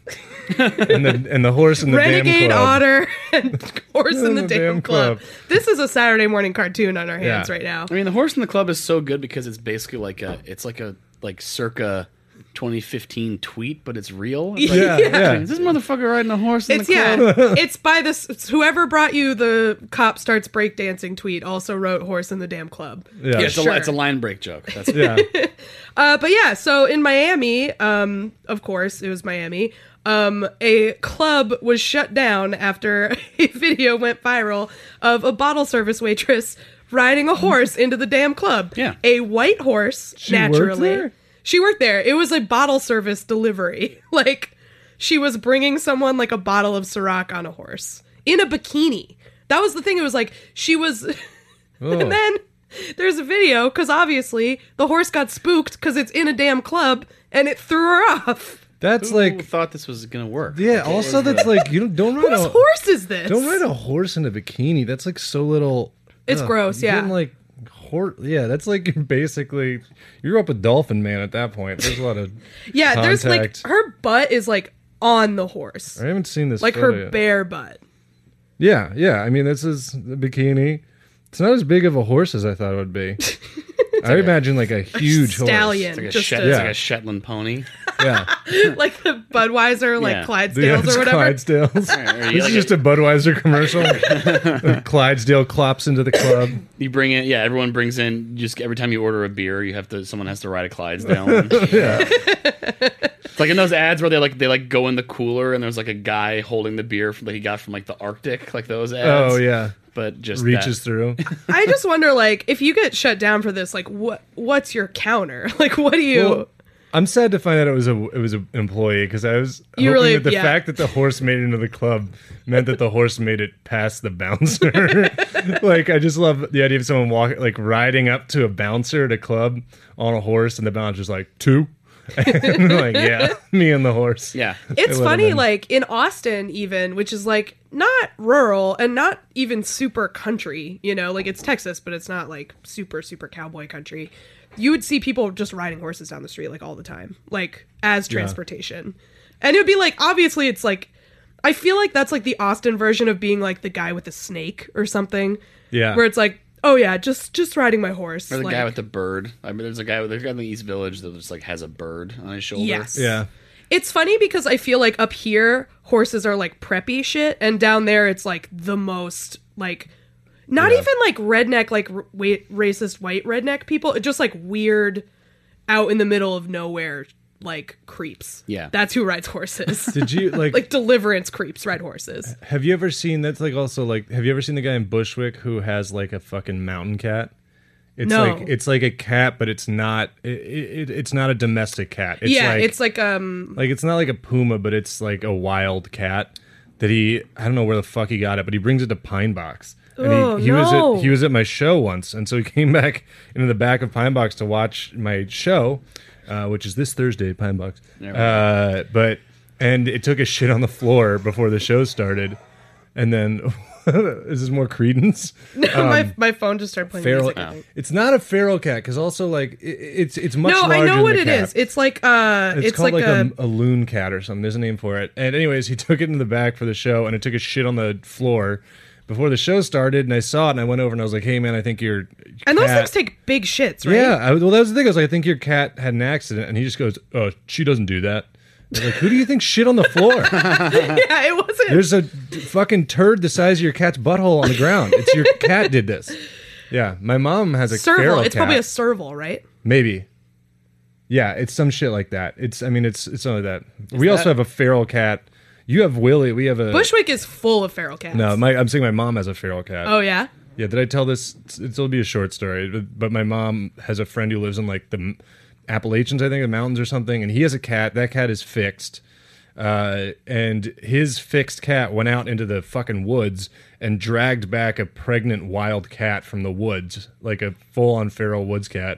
S4: and the and the horse in the
S2: Renegade
S4: damn club.
S2: Otter and Horse in the,
S4: the
S2: Damn,
S4: Damn
S2: Club.
S4: Club.
S2: This is a Saturday morning cartoon on our hands
S4: Yeah.
S2: right now.
S1: I mean, the horse in the club is so good because it's basically like a, it's like a like circa twenty fifteen tweet, but it's real. It's like,
S4: Yeah, yeah.
S1: Is this motherfucker riding a horse in
S2: It's
S1: the club?
S2: yeah. It's by this. It's whoever brought you the cop starts breakdancing tweet also wrote Horse in the Damn Club.
S4: Yeah,
S1: Yeah, it's,
S2: Sure.
S1: a, it's a line break joke. That's
S4: yeah.
S2: Uh, but yeah, so in Miami, um, of course, it was Miami. Um, a club was shut down after a video went viral of a bottle service waitress riding a horse into the damn club.
S1: Yeah.
S2: A white horse,
S4: She worked
S2: naturally.
S4: there?
S2: She worked there. It was a bottle service delivery. Like, she was bringing someone like a bottle of Ciroc on a horse in a bikini. That was the thing. It was like, she was.
S4: Oh.
S2: And then there's a video because obviously the horse got spooked because it's in a damn club and it threw her off.
S4: That's
S1: Who
S4: like,
S1: thought this was gonna work?
S4: yeah. Also, that's like you don't, don't ride
S2: Whose
S4: a
S2: horse is this?
S4: don't ride a horse in a bikini. That's like so little.
S2: It's gross,
S4: you're
S2: yeah.
S4: getting, like hor- Yeah, that's like you're basically you're up a dolphin man at that point. There's a lot of.
S2: Yeah, there's like
S4: contact.
S2: her butt is like on the horse,
S4: I haven't seen this.
S2: like
S4: photo
S2: her
S4: yet.
S2: bare butt.
S4: Yeah, yeah. I mean, this is the bikini. It's not as big of a horse as I thought it would be. I imagine like a huge
S2: Stallion.
S1: It's like a,
S2: Just
S1: Shet-
S2: a-
S1: it's
S4: Yeah.
S1: like a Shetland pony.
S4: horse. Yeah,
S2: like the Budweiser, like
S1: Yeah.
S2: Clydesdales
S4: yeah, it's
S2: or whatever.
S4: Clydesdales.
S1: Or you,
S4: This
S1: like
S4: is just a Budweiser commercial. Clydesdale clops into the club.
S1: you bring in, yeah. Everyone brings in. Just every time you order a beer, you have to. Someone has to ride a Clydesdale.
S4: Yeah,
S1: It's like in those ads where they like they like go in the cooler and there's like a guy holding the beer from, that he got from like the Arctic, like those ads.
S4: oh yeah,
S1: But just
S4: reaches
S1: that.
S4: through.
S2: I just wonder, like, if you get shut down for this, like, what what's your counter? Like, what do you?
S4: Well, I'm sad to find out it was a it was an employee because I was
S2: You
S4: hoping
S2: really-
S4: that the
S2: yeah.
S4: fact that the horse made it into the club meant that the horse made it past the bouncer. Like I just love the idea of someone walking like riding up to a bouncer at a club on a horse and the bouncer's like two. And they're like, yeah, me and the horse.
S1: Yeah.
S2: It's
S4: It would've
S2: funny,
S4: been-
S2: like in Austin, even, which is like not rural and not even super country, you know, like it's Texas, but it's not like super, super cowboy country. You would see people just riding horses down the street like all the time, like as transportation. And it would be like, obviously, it's like, I feel like that's like the Austin version of being like the guy with the snake or something.
S4: Yeah.
S2: Where it's like, oh yeah, just just riding my horse.
S1: Or the
S2: like,
S1: guy with the bird. I mean, there's a guy. There's a guy in the East Village that just like has a bird on his shoulder.
S2: Yes.
S4: Yeah.
S2: It's funny because I feel like up here horses are like preppy shit, and down there it's like the most like not
S4: Yeah.
S2: even like redneck like r- wait, racist white redneck people. It's just like weird out in the middle of nowhere like creeps.
S1: Yeah.
S2: That's who rides horses.
S4: Did you like?
S2: Like deliverance creeps ride horses.
S4: have you ever seen that's like also like? Have you ever seen the guy in Bushwick who has like a fucking mountain cat? It's
S2: No.
S4: like it's like a cat, but it's not. It, it, it's not a domestic cat. It's
S2: yeah,
S4: like,
S2: it's like um
S4: like it's not like a puma, but it's like a wild cat that he I don't know where the fuck he got it, but he brings it to Pine Box. And
S2: Oh,
S4: he, he was
S2: no.
S4: at he was at my show once, and so he came back into the back of Pine Box to watch my show, uh, which is this Thursday, Pine Box.
S1: There we
S4: Uh, but and it took a shit on the floor before the show started, and then is this more Credence?
S2: my my phone just started playing
S4: Feral.
S2: music. I think.
S4: It's not a feral cat because also like it, it's it's much
S2: No,
S4: larger
S2: I know
S4: than
S2: what
S4: the
S2: it
S4: cat.
S2: is. It's like uh,
S4: It's,
S2: it's,
S4: called
S2: like,
S4: like,
S2: a,
S4: a, a loon cat or something. There's a name for it. And anyways, he took it in the back for the show, and it took a shit on the floor before the show started. And I saw it, and I went over and I was like, "Hey, man, I think your
S2: and those
S4: cat-
S2: things take big shits, right?
S4: Yeah, I, well, that was the thing. I was like, I think your cat had an accident, and he just goes, "Oh, she doesn't do that." I was like, who do you think shit on the floor?
S2: yeah, it wasn't.
S4: There's a fucking turd the size of your cat's butthole on the ground. It's your cat did this. Yeah, my mom has a
S2: serval.
S4: feral
S2: It's
S4: cat.
S2: probably a serval, right?
S4: Maybe. Yeah, it's some shit like that. It's I mean it's it's only that. we also have a feral cat. You have Willie. We have a
S2: Bushwick is full of feral cats.
S4: No, my I'm saying my mom has a feral cat.
S2: Oh yeah.
S4: Yeah, did I tell this? It's, it'll be a short story, but, but my mom has a friend who lives in like the Appalachians, I think, the mountains or something, and he has a cat. That cat is fixed. Uh, and his fixed cat went out into the fucking woods and dragged back a pregnant wild cat from the woods, like a full-on feral woods cat.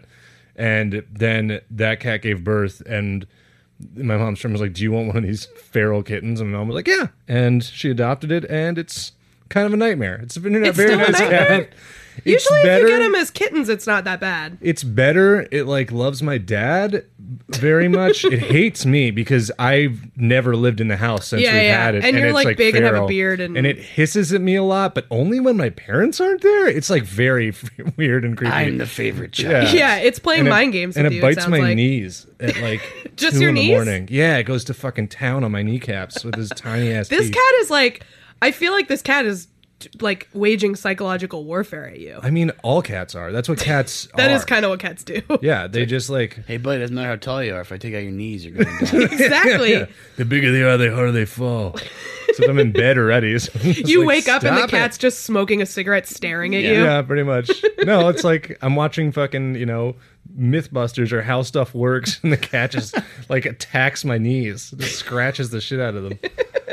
S4: And then that cat gave birth, and my mom's friend was like, "Do you want one of these feral kittens?" And my mom was like, "Yeah." And she adopted it, and it's kind of a nightmare. It's a very,
S2: It's
S4: very
S2: still a
S4: nice
S2: nightmare?
S4: cat. It's
S2: Usually,
S4: better-
S2: if you get them as kittens, it's not that bad.
S4: it's better. It like loves my dad very much. It hates me because I've never lived in the house since
S2: Yeah,
S4: we've
S2: yeah.
S4: had it.
S2: And you're,
S4: it's,
S2: like, big and have a
S4: feral.
S2: beard and-
S4: and it hisses at me a lot, but only when my parents aren't there. It's like very weird and creepy.
S1: I'm the favorite child.
S2: Yeah, it's playing
S4: And it-
S2: mind games
S4: and
S2: with
S4: it
S2: you.
S4: bites
S2: sounds
S4: my
S2: like.
S4: knees at like
S2: Just
S4: two
S2: your
S4: in
S2: knees?
S4: the morning. Yeah, it goes to fucking town on my kneecaps with his tiny ass
S2: This
S4: teeth.
S2: cat is like. I feel like this cat is like waging psychological warfare at you.
S4: I mean, all cats are. That's what cats
S2: That
S4: are.
S2: is kind of what cats do.
S4: Yeah, they just like
S1: Hey, buddy, it doesn't matter how tall you are. If I take out your knees, you're going to die.
S2: exactly.
S4: yeah, the bigger they are, the harder they fall. So if I'm in bed already, so I'm just
S2: You
S4: like,
S2: wake up and the
S4: "Stop it."
S2: cat's just smoking a cigarette, staring at
S1: Yeah.
S2: you.
S4: Yeah, pretty much. No, it's like I'm watching fucking, you know, Mythbusters or How Stuff Works, and the cat just like attacks my knees, just scratches the shit out of them.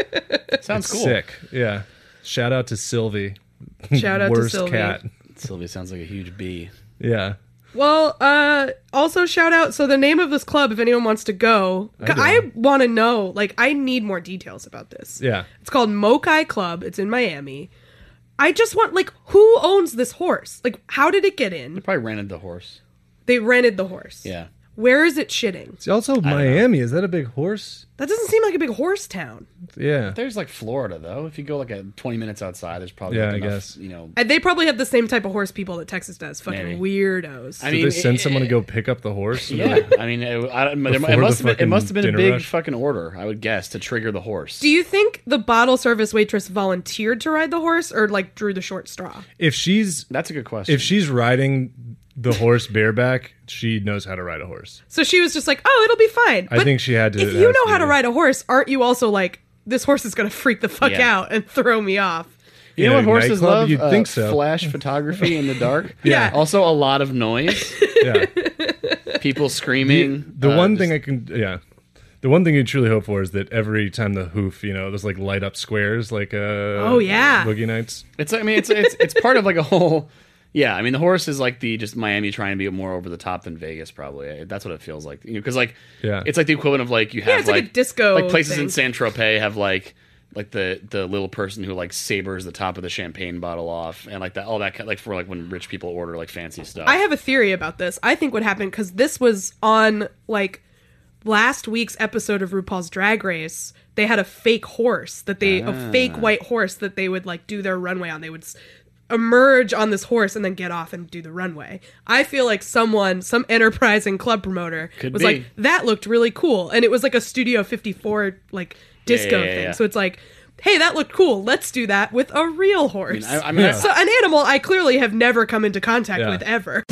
S1: Sounds
S4: It's
S1: cool.
S4: sick. Yeah. Shout out to Sylvie.
S2: Shout out to
S4: Worst
S2: Sylvie.
S4: cat.
S1: Sylvia sounds like a huge bee.
S4: Yeah.
S2: Well, uh, also shout out. So the name of this club, if anyone wants to go,
S4: I do.
S2: I, want to know. Like, I need more details about this.
S4: Yeah.
S2: It's called Mokai Club. It's in Miami. I just want like, who owns this horse? Like, how did it get in?
S1: Probably rented the horse.
S2: They rented the horse.
S1: Yeah.
S2: Where is it shitting?
S4: It's also Miami. Is that a big horse?
S2: That doesn't seem like a big horse town.
S4: Yeah.
S1: There's like Florida, though. If you go like a twenty minutes outside, there's probably
S4: Yeah,
S1: like
S4: I
S1: enough,
S4: guess.
S1: you know.
S2: And they probably have the same type of horse people that Texas does. Fucking
S1: Maybe.
S2: weirdos.
S1: I
S4: Did
S1: mean,
S4: they send
S1: it-
S4: someone to go pick up the horse?
S1: Yeah, I mean, it, I, don't- there-
S4: Before
S1: it
S4: the
S1: must have been, it
S4: fucking
S1: must have been a
S4: dinner
S1: big
S4: rush?
S1: fucking order, I would guess, to trigger the horse.
S2: Do you think the bottle service waitress volunteered to ride the horse or like drew the short straw?
S4: If she's
S1: That's a good question.
S4: if she's riding the horse bareback, she knows how to ride a horse.
S2: So she was just like, "Oh, it'll be fine."
S4: I think she had to-
S2: If
S4: it
S2: you
S4: has
S2: know
S4: to
S2: how to
S4: be.
S2: ride a horse, aren't you also like, "This horse is gonna freak the fuck
S1: Yeah.
S2: out and throw me off"?
S1: you know
S4: in
S1: what
S4: a
S1: horses
S4: nightclub,
S1: love?
S4: you'd
S1: Uh,
S4: think so.
S1: Flash photography in the dark.
S2: Yeah.
S1: Also, a lot of noise.
S4: Yeah.
S1: People screaming.
S4: The
S1: uh,
S4: one
S1: just-
S4: thing I can, yeah, the one thing you truly hope for is that every time the hoof, you know, those like light up squares, like uh,
S2: Oh, yeah.
S4: Boogie Nights.
S1: It's. I mean, it's it's it's part of like a whole. Yeah, I mean, the horse is like the just Miami trying to be more over the top than Vegas, probably. That's what it feels like. You know, because like,
S4: Yeah.
S1: it's like the equivalent of like you have
S2: it's like a
S1: like
S2: disco
S1: like places
S2: thing.
S1: in San Tropez have like like the the little person who like sabers the top of the champagne bottle off and like that all that kind like for like when rich people order like fancy stuff.
S2: I have a theory about this. I think what happened because this was on like last week's episode of RuPaul's Drag Race. They had a fake horse that they
S1: Ah.
S2: a fake white horse that they would like do their runway on. They would s- emerge on this horse and then get off and do the runway. I feel like someone, some enterprising club promoter
S1: Could
S2: was
S1: be.
S2: like, that looked really cool. And it was like a Studio fifty-four like disco
S1: yeah, yeah,
S2: thing.
S1: yeah.
S2: So it's like, hey, that looked cool. Let's do that with a real horse.
S1: I, I mean, I-
S2: so an animal I clearly have never come into contact
S4: Yeah.
S2: with ever.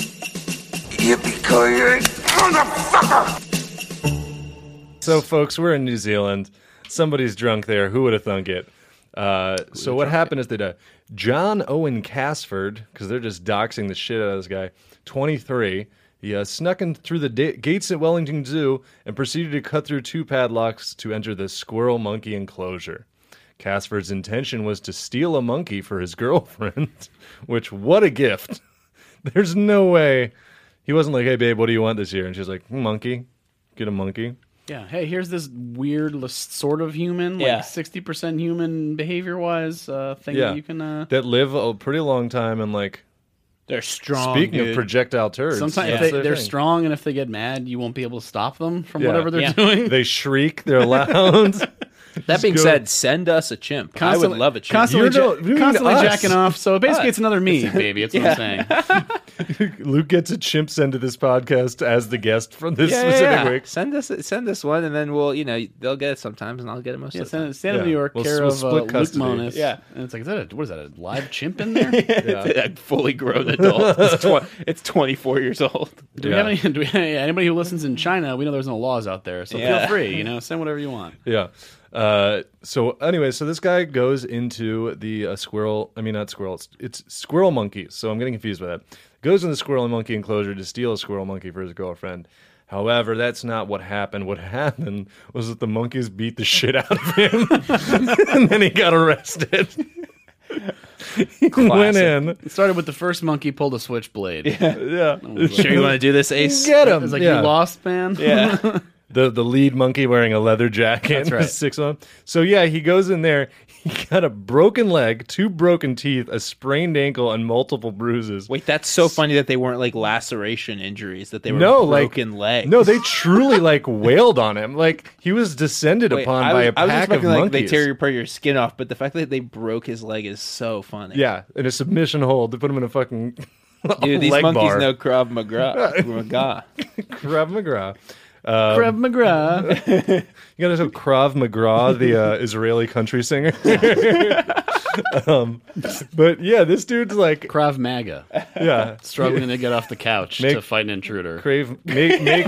S5: Yippee-ki-yay, motherfucker!
S3: So, folks, we're in New Zealand. Somebody's drunk there. Who would have thunk it? Uh, so what happened is that uh, John Owen Casford, because they're just doxing the shit out of this guy, twenty-three, he uh, snuck in through the da- gates at Wellington Zoo and proceeded to cut through two padlocks to enter the squirrel monkey enclosure. Casford's intention was to steal a monkey for his girlfriend, which, what a gift. There's no way. He wasn't like, hey, babe, what do you want this year? And she's like, monkey. Get a monkey.
S1: Yeah. Hey, here's this weird l- sort of human,
S6: Yeah.
S1: like sixty percent human behavior-wise uh, thing
S3: Yeah.
S1: that you can... Uh,
S3: That live a pretty long time and, like,
S6: They're strong.
S3: speaking
S6: dude.
S3: of projectile turds.
S1: sometimes
S6: Yeah.
S1: if they,
S3: their
S1: they're
S3: thing.
S1: strong, and if they get mad, you won't be able to stop them from
S3: Yeah.
S1: whatever they're
S6: Yeah.
S1: doing.
S3: They shriek. They're loud.
S6: That being
S3: go-
S6: said, send us a chimp. I would love a chimp.
S1: Constantly,
S3: You don't-
S1: ja-
S3: you mean
S1: constantly
S3: us.
S1: jacking off. So basically,
S6: Us.
S1: it's another me, baby. That's what I'm saying.
S3: Luke gets a chimp sent to this podcast as the guest from this
S6: Yeah, yeah,
S3: specific
S6: yeah.
S3: week.
S6: Send us send us one, and then we'll you know they'll get it sometimes, and I'll get it most
S1: Yeah,
S6: of the time.
S1: stand, stand in
S3: Yeah.
S1: New York,
S3: We'll-
S1: care
S3: we'll
S1: of
S3: split
S1: uh, Luke
S3: custody.
S1: Monis.
S6: Yeah.
S1: And it's like, is that a, what is that, a live chimp in there?
S3: Yeah.
S6: A fully grown adult. It's, tw- it's twenty-four years old.
S1: Do we
S3: Yeah.
S1: have any? Do we, anybody who listens in China? We know there's no laws out there, so
S6: Yeah.
S1: feel free. You know, send whatever you want.
S3: Yeah. Uh, so anyway, so this guy goes into the uh, squirrel. I mean, not squirrel. It's, it's squirrel monkey. So I'm getting confused by that. Goes in the squirrel and monkey enclosure to steal a squirrel monkey for his girlfriend. However, that's not what happened. What happened was that the monkeys beat the shit out of him, and then he got arrested. He went in.
S1: It started with the first monkey pulled a switchblade.
S3: Yeah.
S6: Sure, you want to do this, Ace?
S3: Get him.
S1: It's like
S3: yeah.
S1: you lost, man.
S6: Yeah.
S3: The the lead monkey wearing a leather jacket.
S1: That's right.
S3: Six on. So yeah, he goes in there. He got a broken leg, two broken teeth, a sprained ankle, and multiple bruises.
S6: Wait, that's so funny that they weren't like laceration injuries; that they were
S3: No, like-
S6: broken legs.
S3: No, they truly like wailed on him. Like he was descended
S6: Wait,
S3: upon
S6: I
S3: by
S6: was,
S3: a
S6: I was
S3: pack of
S6: expecting like they
S3: monkeys.
S6: tear your part of your skin off, but the fact that they broke his leg is so funny.
S3: Yeah, in a submission hold. They put him in a fucking
S6: dude, these
S3: leg
S6: monkeys
S3: bar.
S6: know Krav Maga. Maga.
S3: Krav Maga. Um,
S1: Krav Maga.
S3: You gotta know Krav Maga, the uh, Israeli country singer. um, but yeah, this dude's like,
S1: Krav Maga.
S3: yeah,
S1: Struggling to get off the couch
S3: Make-
S1: to fight an intruder.
S3: crave, make make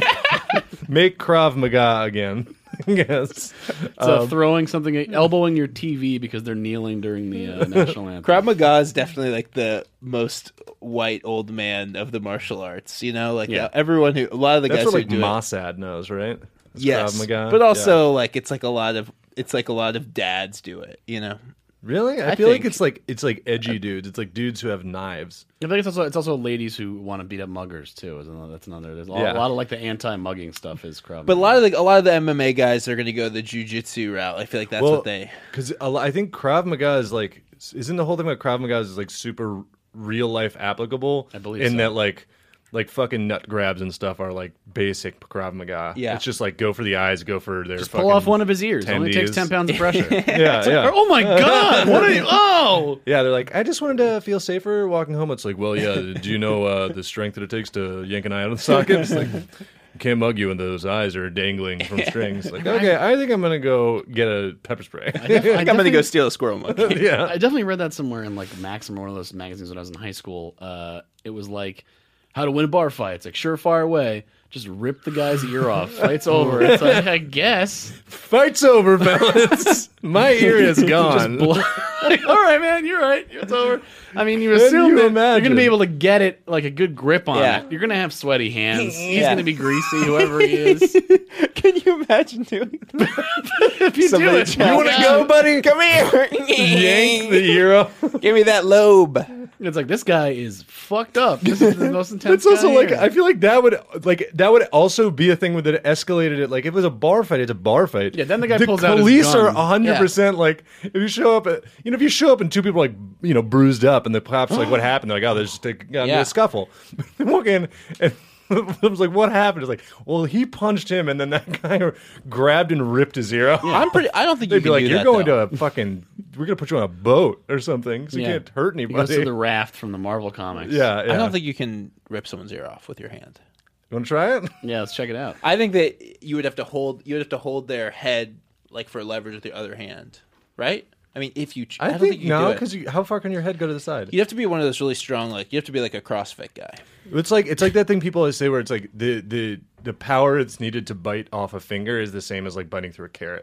S3: make Krav Maga again. Yes,
S1: So
S3: Um,
S1: throwing something, elbowing your T V because they're kneeling during the uh, national anthem.
S6: Krav Maga is definitely like the most white old man of the martial arts. You know, like
S1: Yeah.
S6: uh, everyone who a lot of the
S3: that's
S6: guys
S3: what
S6: who
S3: like
S6: do it.
S3: Mossad knows, right? It's
S6: Yes,
S3: Krav Maga.
S6: but
S3: Yeah.
S6: also like it's like a lot of it's like a lot of dads do it. You know,
S3: really, I,
S6: I
S3: feel like
S6: think-
S3: it's like it's like edgy dudes. It's like dudes who have knives.
S1: I think it's also it's also ladies who want to beat up muggers too. Isn't it? That's another. There's a lot,
S3: Yeah.
S1: a lot of like the anti-mugging stuff is Krav.
S6: but a lot of the a lot of the M M A guys are going to go the jujitsu route. I feel like that's what they.
S3: because I think Krav Maga is like, isn't the whole thing about Krav Maga is like super real life applicable?
S1: I believe
S3: in
S1: so.
S3: that like like fucking nut grabs and stuff are like basic Krav Maga.
S6: Yeah.
S3: it's just like go for the eyes, go for their
S1: Just
S3: fucking
S1: pull off one of his ears. It only takes
S3: tendies.
S1: ten pounds of pressure.
S3: Yeah, yeah.
S1: Or, oh my god! What are you? Oh!
S3: Yeah, they're like, I just wanted to feel safer walking home. It's like, well, yeah. Do you know uh, the strength that it takes to yank an eye out of the socket? It's like, I can't mug you, and those eyes are dangling from strings. Like, okay, I think I'm gonna go get a pepper spray.
S1: I def- I
S6: I think I'm going to
S1: definitely-
S6: go steal a squirrel monkey.
S3: yeah,
S1: I definitely read that somewhere in like Maxim or one of those magazines when I was in high school. Uh, it was like how to win a bar fight. It's like surefire way. Just rip the guy's ear off. Fight's over. It's like I guess.
S3: fight's over, fellas. My ear is
S1: Just
S3: gone.
S1: blow- like, all right, man, you're right. It's over. I mean, you
S3: Can
S1: assume
S3: you
S1: that you're
S3: imagine?
S1: going to be able to get it like a good grip on
S6: Yeah.
S1: it. You're going to have sweaty hands. He's
S6: Yeah.
S1: going to be greasy, whoever he is.
S6: Can you imagine doing that?
S1: If you do
S6: Somebody
S1: it,
S6: try-
S3: You want to go, buddy?
S6: Come here.
S3: Yank the ear off.
S6: Give me that lobe.
S1: it's like this guy is fucked up. This is the most intense.
S3: It's also
S1: guy
S3: like
S1: here.
S3: I feel like that would like that would also be a thing with that escalated it. Like if it was a bar fight, it's a bar fight.
S1: Yeah, then the guy
S3: the
S1: pulls out his
S3: police
S1: gun.
S3: are a hundred percent like if you show up, at, you know, if you show up and two people are like you know bruised up, and the cops are like, what happened? They're like, oh, there's just a, got into
S6: Yeah.
S3: a scuffle. They walk in and. I was like, "What happened?" It's like, "Well, he punched him, and then that guy grabbed and ripped his ear off."
S6: I'm pretty. I don't think
S3: They'd
S6: you
S3: be
S6: can
S3: like,
S6: do
S3: "You're
S6: that,
S3: going
S6: though.
S3: to a fucking. We're gonna put you on a boat or something, so you
S1: Yeah.
S3: can't hurt
S1: He goes
S3: anybody."
S1: to the raft from the Marvel comics.
S3: yeah, yeah.
S6: I don't think you can rip someone's ear off with your hand.
S3: You want to try it?
S1: Yeah, let's check it out.
S6: I think that you would have to hold. You would have to hold their head like for leverage with the other hand, right? I mean, if you, I,
S3: I,
S6: don't
S3: think,
S6: think you
S3: no,
S6: do it.
S3: because how far can your head go to the side?
S6: You have to be one of those really strong, like you have to be like a CrossFit guy.
S3: It's like it's like that thing people always say where it's like the the the power that's needed to bite off a finger is the same as like biting through a carrot.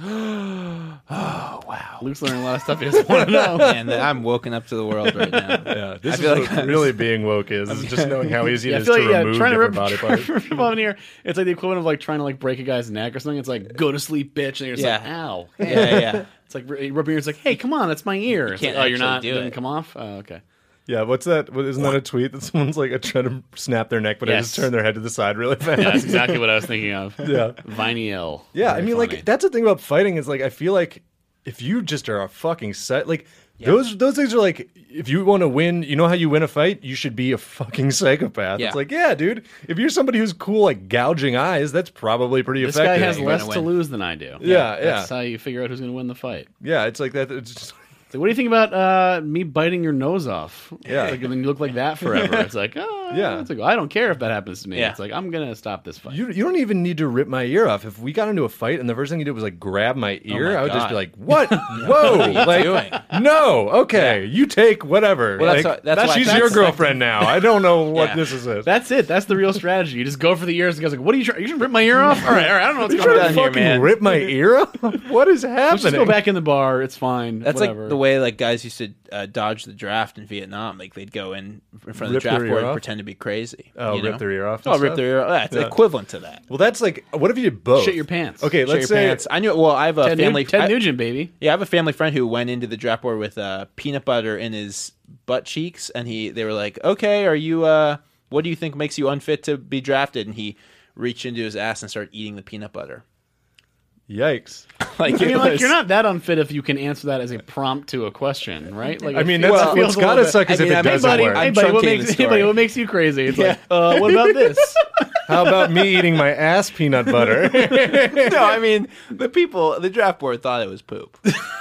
S6: Oh wow,
S1: Luke's learning a lot of stuff he doesn't want to know.
S6: man! I'm woken up to the world right now.
S3: Yeah, this
S6: I
S3: is
S6: feel
S3: what
S6: like-
S3: really being woke is, is just knowing how easy
S1: Yeah,
S3: it
S1: I
S3: is
S1: feel
S3: to
S1: like yeah,
S3: remove
S1: trying to
S3: different
S1: rip,
S3: body parts.
S1: rip people out in here. It's like the equivalent of like trying to like break a guy's neck or something. It's like go to sleep, bitch, and you're just like,
S6: Yeah.
S1: ow.
S6: Yeah, yeah.
S1: It's like you rub your ear. It's like, hey, come on, that's my ear. It's
S6: can't
S1: like, oh, you're
S6: actually
S1: not.
S6: do
S1: It didn't
S6: it.
S1: come off. Oh, okay.
S3: Yeah, what's that? What, isn't that a tweet that someone's like, I try to snap their neck, but I
S1: Yes.
S3: just turn their head to the side really fast?
S1: Yeah, that's exactly what I was thinking of.
S3: Yeah.
S1: Viney L.
S3: Yeah, I
S1: Very
S3: mean,
S1: funny.
S3: like that's the thing about fighting is like I feel like if you just are a fucking set, like those those things are like if you want to win, you know how you win a fight, you should be a fucking psychopath.
S6: Yeah.
S3: It's like, yeah, dude, if you're somebody who's cool, like gouging eyes, that's probably pretty
S1: This guy
S3: effective.
S1: has
S6: You're
S1: less
S6: gonna
S1: to
S6: win.
S1: lose than I do.
S3: Yeah, yeah.
S1: That's how you figure out who's going to win the fight.
S3: Yeah, it's like that. It's just,
S1: It's like, what do you think about uh, me biting your nose off?
S3: Yeah.
S1: Like, then you look like that forever. It's like, oh,
S3: Yeah.
S1: It's like, I don't care if that happens to me.
S6: Yeah.
S1: It's like, I'm going to stop this fight.
S3: you you don't even need to rip my ear off. If we got into a fight and the first thing you did was like grab my ear,
S6: my
S3: I would just be
S6: God.
S3: like, "What? Whoa! like,
S6: doing?
S3: no, okay, you take whatever.
S6: Well, that's
S3: like,
S6: why- that's why-
S3: she's
S6: that's-
S3: your girlfriend now. I don't know what
S6: Yeah.
S3: this is." Is.
S1: That's it. That's the real strategy. You just go for the ears. The guy's like, what are you trying? You should rip my ear off? All right, all right. I don't know what's
S3: You
S1: going
S3: trying
S1: on
S3: to
S1: here,
S3: fucking
S1: man.
S3: rip my ear off? What is happening?
S1: Let's just go back in the bar. It's fine.
S6: That's
S1: Whatever.
S6: like the way like guys used to uh, dodge the draft in Vietnam. Like they'd go in in front of
S3: Rip
S6: the draft
S3: their ear
S6: board and
S3: off?
S6: pretend to be crazy.
S3: Oh,
S6: you
S3: rip
S6: know?
S3: their ear off and
S6: Oh, rip
S3: stuff?
S6: their ear off. Yeah, it's
S3: Yeah.
S6: equivalent to that.
S3: Well, that's like, what if you did both?
S1: Shit your pants.
S3: Okay,
S6: Shit
S3: let's
S6: your
S3: say
S6: pants. I knew. Well, I have a
S1: Ted,
S6: family.
S1: Nu- Ted
S6: I-
S1: Nugent, baby.
S6: Yeah, I have a family friend who went into the draft board with uh, peanut butter in his butt cheeks, and he they were like, "Okay, are you? Uh, what do you think makes you unfit to be drafted?" And he reached into his ass and started eating the peanut butter.
S3: Yikes.
S6: Like,
S1: I mean,
S6: it
S1: like
S6: was-
S1: you're not that unfit if you can answer that as a prompt to a question, right? Like,
S3: I
S1: it
S3: mean,
S1: feels-
S3: that's
S1: it feels
S3: what's
S1: a little
S3: gotta
S1: bit-
S3: suck is
S6: I
S3: if
S6: mean,
S3: it
S6: I'm-
S1: Hey
S3: doesn't
S1: buddy,
S3: work.
S1: hey
S6: I'm
S1: buddy, what
S6: truncating
S1: makes,
S6: the
S1: hey buddy,
S6: story.
S1: what makes you crazy? It's
S6: Yeah.
S1: like, uh, what about this?
S3: How about me eating my ass peanut butter?
S6: no, I mean the people, the draft board thought it was poop.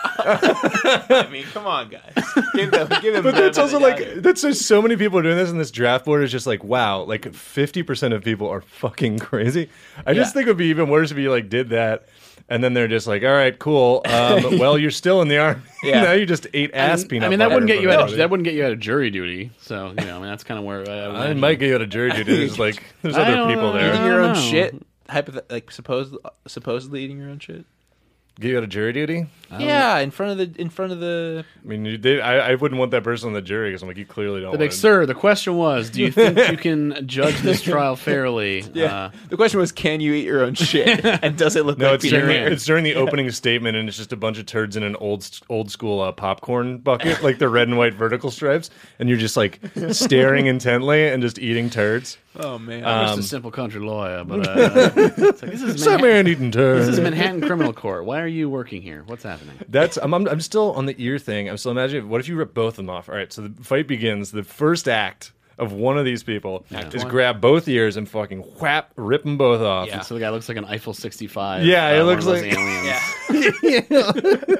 S6: I mean, come on, guys, give them, give them.
S3: But
S6: the
S3: that's
S6: benefit
S3: also
S6: of the
S3: like
S6: doubt.
S3: that's just so many people are doing this, and this draft board is just like, wow, like fifty percent of people are fucking crazy. I just
S6: Yeah.
S3: think it would be even worse if you like did that, and then they're just like, all right, cool. Um, well, you're still in the army.
S6: Yeah.
S3: Now you just ate ass
S1: I mean,
S3: peanut.
S1: I mean, that
S3: butter
S1: wouldn't get
S3: for
S1: you
S3: the
S1: out. Of,
S3: day.
S1: that wouldn't get you out of jury duty. So you know, I mean, that's kind of where I, I, would
S3: I
S1: imagine.
S3: might get you out of jury duty. There's like there's
S1: I
S3: other
S1: don't
S3: people
S1: know.
S3: there.
S6: eating
S1: I
S6: your
S1: don't
S6: own
S1: know.
S6: shit. Hypoth- like supposed supposedly eating your own shit.
S3: Get you out of jury duty.
S6: Yeah, in front of the in front of the.
S3: I mean, you did. I, I wouldn't want that person on the jury because I'm like, you clearly don't.
S1: The
S3: want
S1: big sir. The question was, do you think you can judge this trial fairly? Uh,
S6: the question was, can you eat your own shit? And does it look
S3: No,
S6: like
S3: it's
S6: Peter
S3: during,
S6: Pan?
S3: the, it's during the opening statement, and it's just a bunch of turds in an old old school uh, popcorn bucket, like the red and white vertical stripes, and you're just like staring intently and just eating turds.
S6: Oh man.
S1: I'm just
S3: Um,
S1: a simple country lawyer, but uh, it's like, this is
S3: Some
S1: Manhattan,
S3: man eating turds.
S1: this is Manhattan Criminal Court. Why are you working here? What's happening?
S3: That's I'm, I'm I'm still on the ear thing. I'm still imagining what if you rip both of them off? All right, so the fight begins. The first act of one of these people
S1: Act
S3: is
S1: one.
S3: grab both ears and fucking whap, rip them both off.
S6: Yeah.
S1: So the guy looks like an Eiffel sixty-five.
S3: Yeah, it
S1: uh, one
S3: looks
S1: of those
S3: like-
S1: aliens.
S6: yeah.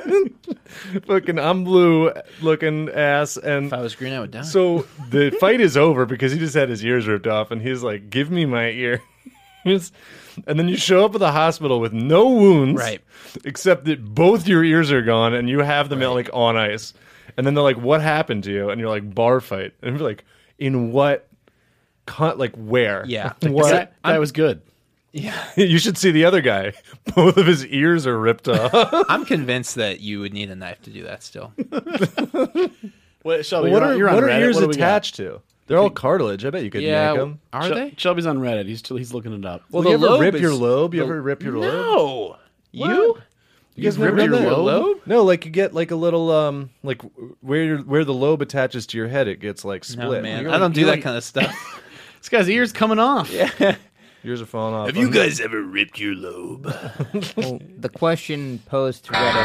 S3: Fucking I'm blue looking ass and
S6: If I was green, I would die.
S3: so the fight is over because he just had his ears ripped off, and he's like, "Give me my ear." And then you show up at the hospital with no wounds,
S6: Right.
S3: except that both your ears are gone, and you have them like on ice. And then they're like, "What happened to you?" And you're like, "Bar fight." And you're like, "In what? Con- like where?"
S6: Yeah.
S3: what?
S1: That guy was good.
S3: You should see the other guy. Both of his ears are ripped off.
S6: I'm convinced that you would need a knife to do that still.
S1: What, Shelby,
S3: what
S1: you're on-
S3: are,
S1: you're on
S3: what are
S1: Reddit.
S3: ears
S1: What do we got?
S3: attached to? They're all cartilage. I bet you could
S6: Yeah.
S3: yank them.
S6: Are
S1: Shel-
S6: they?
S1: Shelby's on Reddit. He's he's looking it up.
S6: Well,
S3: you
S6: the
S3: ever
S6: lobe
S3: rip
S6: is-
S3: your lobe? You
S6: the-
S3: ever rip your lobe?
S6: No. You?
S3: You guys
S1: You've
S3: never
S1: ripped
S3: done
S1: your
S3: that?
S1: lobe?
S3: No, like you get like a little um like where your, where the lobe attaches to your head, it gets like
S6: No,
S3: split.
S6: man.
S1: You're
S6: I don't
S1: like-
S6: do
S1: you're
S6: that
S1: like-
S6: kind of stuff.
S1: This guy's ears coming off.
S6: Yeah.
S3: Yours are falling off.
S6: Have you guys ever ripped your lobe?
S7: Well, the question posed to Reddit.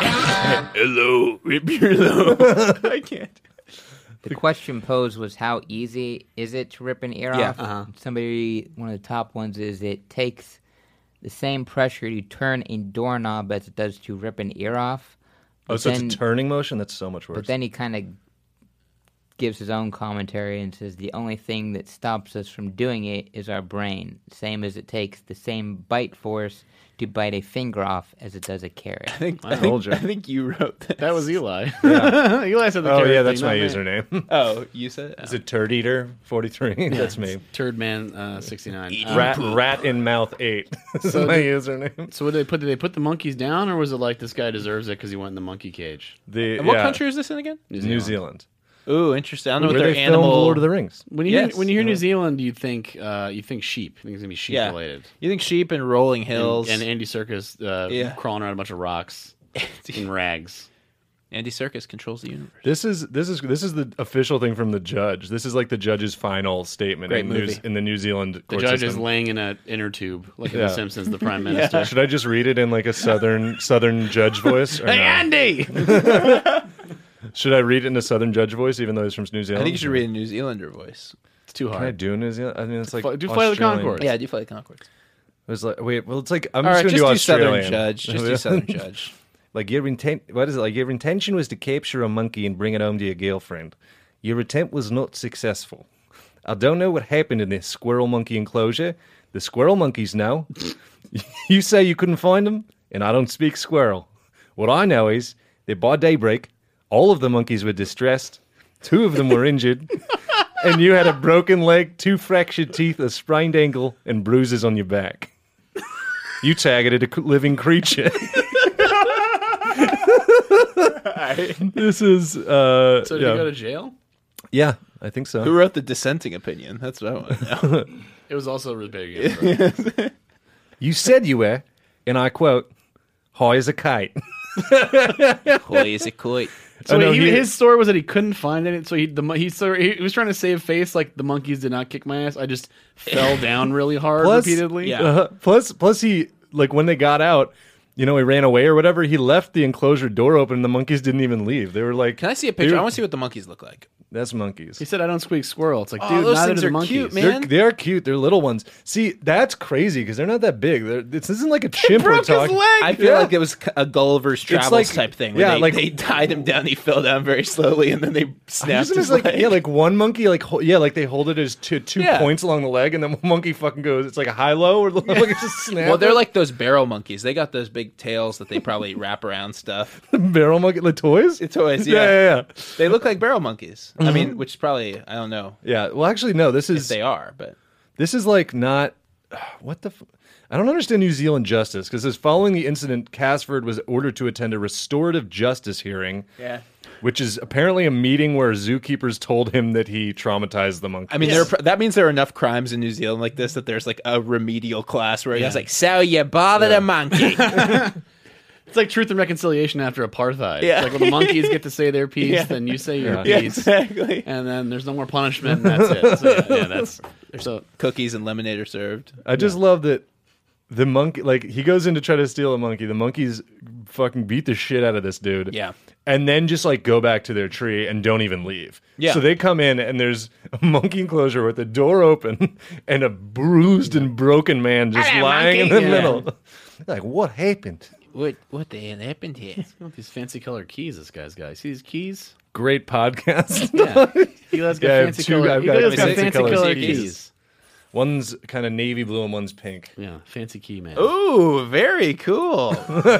S6: Hello, rip your lobe. I can't.
S7: The question posed was how easy is it to rip an ear
S6: Yeah,
S7: off?
S1: uh-huh.
S7: Somebody, one of the top ones is it takes the same pressure to turn a doorknob as it does to rip an ear off.
S3: Oh,
S7: But
S3: so
S7: then-
S3: it's a turning motion. That's so much worse.
S7: But then he kind of gives his own commentary and says the only thing that stops us from doing it is our brain, same as it takes the same bite force to bite a finger off as it does a carrot.
S6: I think,
S1: I
S6: I,
S3: told
S6: think,
S3: you.
S6: I think you wrote that.
S1: That was Eli. Eli said the
S3: oh
S1: carrot
S3: yeah,
S1: thing,
S3: that's
S1: not
S3: my
S1: me.
S3: username.
S6: Oh, you said it?
S3: Is it Turd Eater forty-three? That's me.
S1: Turd Man uh, sixty-nine. Uh,
S3: Rat Rat in Mouth eight. This
S1: So
S3: is my
S1: did-
S3: username.
S1: So what did they put? Did they put the monkeys down, or was it like this guy deserves it because he went in the monkey cage?
S3: The
S6: And what
S3: yeah,
S6: country is this in again?
S3: New Zealand.
S6: Ooh, interesting. I don't know
S3: Where
S6: what their
S3: they filmed
S6: animal.
S3: Lord of the Rings.
S1: When you
S6: Yes.
S1: hear, when you hear New Zealand, you think uh, you think sheep. You think it's gonna be sheep
S6: Yeah.
S1: related.
S6: You think sheep and rolling hills?
S1: And, and Andy Serkis uh,
S6: Yeah.
S1: crawling around a bunch of rocks. in rags.
S6: Andy Serkis controls the universe.
S3: This is this is this is the official thing from the judge. This is like the judge's final statement
S6: Great
S3: in, New,
S6: movie.
S3: in the New Zealand
S1: The
S3: court
S1: judge
S3: system.
S1: is laying in an inner tube, like in
S3: Yeah.
S1: The Simpsons, the prime minister.
S3: Should I just read it in like a southern southern judge voice? Or
S1: Hey,
S3: no?
S1: Andy!
S3: Should I read it in a southern judge voice, even though he's from New
S6: I
S3: Zealand?
S6: think you should read a New Zealander voice.
S1: It's too
S3: Can I
S1: hard.
S3: do a New Zealand? I mean, it's like
S1: Fly- do Flight of the
S3: Australian.
S1: Conchords.
S6: Yeah, do Flight of the Conchords.
S3: It was like, wait, well, it's like I'm
S6: All
S3: just
S6: right,
S3: gonna
S6: just
S3: do
S6: do Southern
S3: Australian.
S6: Judge. Just do Southern Judge.
S3: Like your intent, what is it? Like your intention was to capture a monkey and bring it home to your girlfriend. Your attempt was not successful. I don't know what happened in this squirrel monkey enclosure. The squirrel monkeys know. You say you couldn't find them, and I don't speak squirrel. What I know is that by daybreak, all of the monkeys were distressed. Two of them were injured, and you had a broken leg, two fractured teeth, a sprained ankle, and bruises on your back. You targeted a c- living creature. This is uh
S1: So did
S3: yeah.
S1: you go to jail?
S3: Yeah, I think so.
S6: Who wrote the dissenting opinion? That's what I want to know.
S1: It was also really big.
S3: You said you were, and I quote, high as a kite.
S6: Holy is it cool?
S1: So
S3: Oh, no,
S1: he,
S3: he-
S1: his story was that he couldn't find it. So he the mon- he, so he was trying to save face, like the monkeys did not kick my ass. I just fell down really hard
S3: Plus-
S1: repeatedly.
S6: Yeah.
S3: Uh, plus, plus he like when they got out, you know, he ran away or whatever. He left the enclosure door open, and the monkeys didn't even leave. They were like,
S6: Can I see a
S3: they
S6: picture?
S3: were-
S6: I want to see what the monkeys look like.
S3: That's monkeys.
S1: He said, "I don't squeak squirrel." It's like,
S6: Oh,
S1: dude,
S6: those
S1: neither
S6: things
S1: do the
S6: are
S1: monkeys.
S6: cute, man.
S3: They're, they're cute. They're little ones. See, that's crazy because they're not that big. They're, this isn't like a chimp we're
S1: broke his
S3: talking.
S1: leg.
S6: I feel
S3: Yeah.
S6: like it was a Gulliver's Travels
S3: like-
S6: type thing. Where
S3: yeah,
S6: they,
S3: like-
S6: they tied him down. He fell down very slowly, and then they snapped
S3: Isn't
S6: his
S3: this like
S6: leg.
S3: yeah, like one monkey like ho- yeah, like they hold it as two, two
S6: Yeah.
S3: points along the leg, and then one monkey fucking goes. It's like a high low or like it's just snap.
S6: well, they're like those barrel monkeys. They got those big tails that they probably wrap around stuff.
S3: barrel monkey, like toys.
S6: It's toys,
S3: yeah,
S6: yeah.
S3: yeah, yeah.
S6: They look like barrel monkeys. I mean, which is probably I don't know
S3: Yeah. Well, actually, no. This
S6: if
S3: is
S6: they are, but
S3: this is like not what the. F- I don't understand New Zealand justice because this following the incident, Casford was ordered to attend a restorative justice hearing.
S6: yeah.
S3: Which is apparently a meeting where zookeepers told him that he traumatized the monkey.
S6: I mean, there are, that means there are enough crimes in New Zealand like this that there's like a remedial class where it's like, so you bothered a monkey.
S1: It's like Truth and Reconciliation after apartheid.
S6: Yeah.
S1: Like when the monkeys get to say their piece,
S6: Yeah.
S1: then you say your
S3: Yeah.
S6: yeah,
S1: piece,
S6: exactly.
S1: and then there's no more punishment. And that's it. So, yeah, yeah, that's so.
S6: Cookies and lemonade are served.
S3: I just love that the monkey, like, he goes in to try to steal a monkey. The monkeys fucking beat the shit out of this dude.
S6: Yeah.
S3: And then just, like, go back to their tree and don't even leave.
S6: Yeah.
S3: So they come in, and there's a monkey enclosure with the door open and a bruised and broken man just
S6: Hello,
S3: lying in
S6: monkey.
S3: the
S1: Yeah.
S3: middle. Like, what happened?
S6: What what the hell happened here?
S1: Look at these fancy color keys this guy's got. See these keys?
S3: Great podcast.
S1: Yeah. He has got
S3: Yeah, I have
S1: fancy
S3: two-
S1: color.
S3: I've
S1: He
S3: got
S1: has got
S3: fancy
S1: fancy
S3: color
S1: color
S3: keys.
S1: keys.
S3: One's kind of navy blue and one's pink.
S1: Yeah, fancy key man.
S6: Ooh, very cool.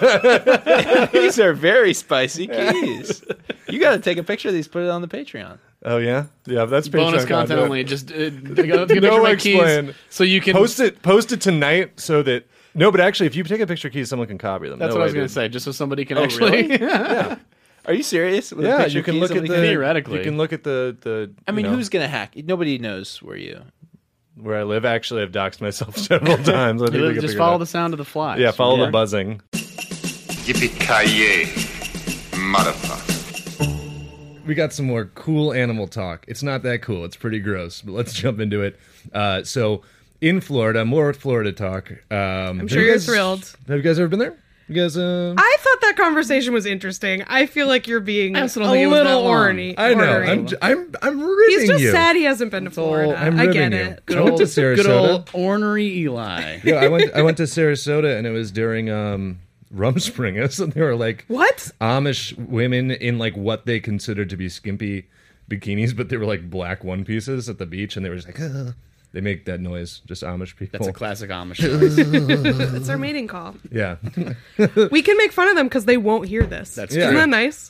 S6: These are very spicy keys. You got to take a picture of these, put it on the Patreon.
S3: Oh, yeah? Yeah, that's
S1: Bonus
S3: Patreon
S1: content only. Just uh, take a picture
S3: No
S1: of my
S3: explain.
S1: keys so you can
S3: Post it, post it tonight so that no, but actually, if you take a picture of keys, someone can copy them.
S1: That's
S3: No
S1: what I was
S3: way,
S1: going to
S3: dude.
S1: say, just so somebody can
S6: Oh,
S1: actually.
S6: really? Are you serious? With a
S3: Yeah,
S6: picture
S3: you
S6: of
S3: can
S6: keys,
S3: look at
S6: somebody
S3: the
S6: can-
S1: Theoretically.
S3: You can look at the the.
S6: I mean,
S3: you know,
S6: who's gonna hack? Nobody knows where you.
S3: where I live? Actually, I've doxed myself several times. I think we can
S1: Just
S3: figure
S1: follow
S3: it
S1: the
S3: out.
S1: sound of the flies.
S3: Yeah, follow
S6: Yeah.
S3: the buzzing.
S5: Yippee-ki-yay, motherfucker.
S4: We got some more cool animal talk. It's not that cool. It's pretty gross, but let's jump into it. Uh, so, in Florida, more Florida talk. Um, I'm
S2: sure you're thrilled.
S4: Have you guys ever been there? You guys? Uh,
S2: I thought that conversation was interesting. I feel like you're being
S1: I
S2: a
S1: also don't think it was
S2: little
S1: that long.
S2: ornery.
S4: I know.
S2: ornery.
S4: I'm. j- I'm. I'm ribbing
S2: He's just
S4: you.
S2: sad he hasn't been to Florida.
S4: I'm
S2: I
S4: ribbing
S2: get
S4: you.
S2: it.
S1: Good
S4: I went
S1: old,
S4: to Sarasota.
S1: good old ornery Eli.
S4: Yeah, I went. I went to Sarasota, and it was during um, Rumspringa. So they were like
S2: What?
S4: Amish women in like what they considered to be skimpy bikinis, but they were like black one pieces at the beach, and they were just like, "Ugh." They make that noise. Just Amish people.
S1: That's a classic Amish noise.
S2: It's our mating call.
S4: Yeah.
S2: We can make fun of them because they won't hear this.
S1: That's
S2: Isn't
S4: true.
S2: that nice?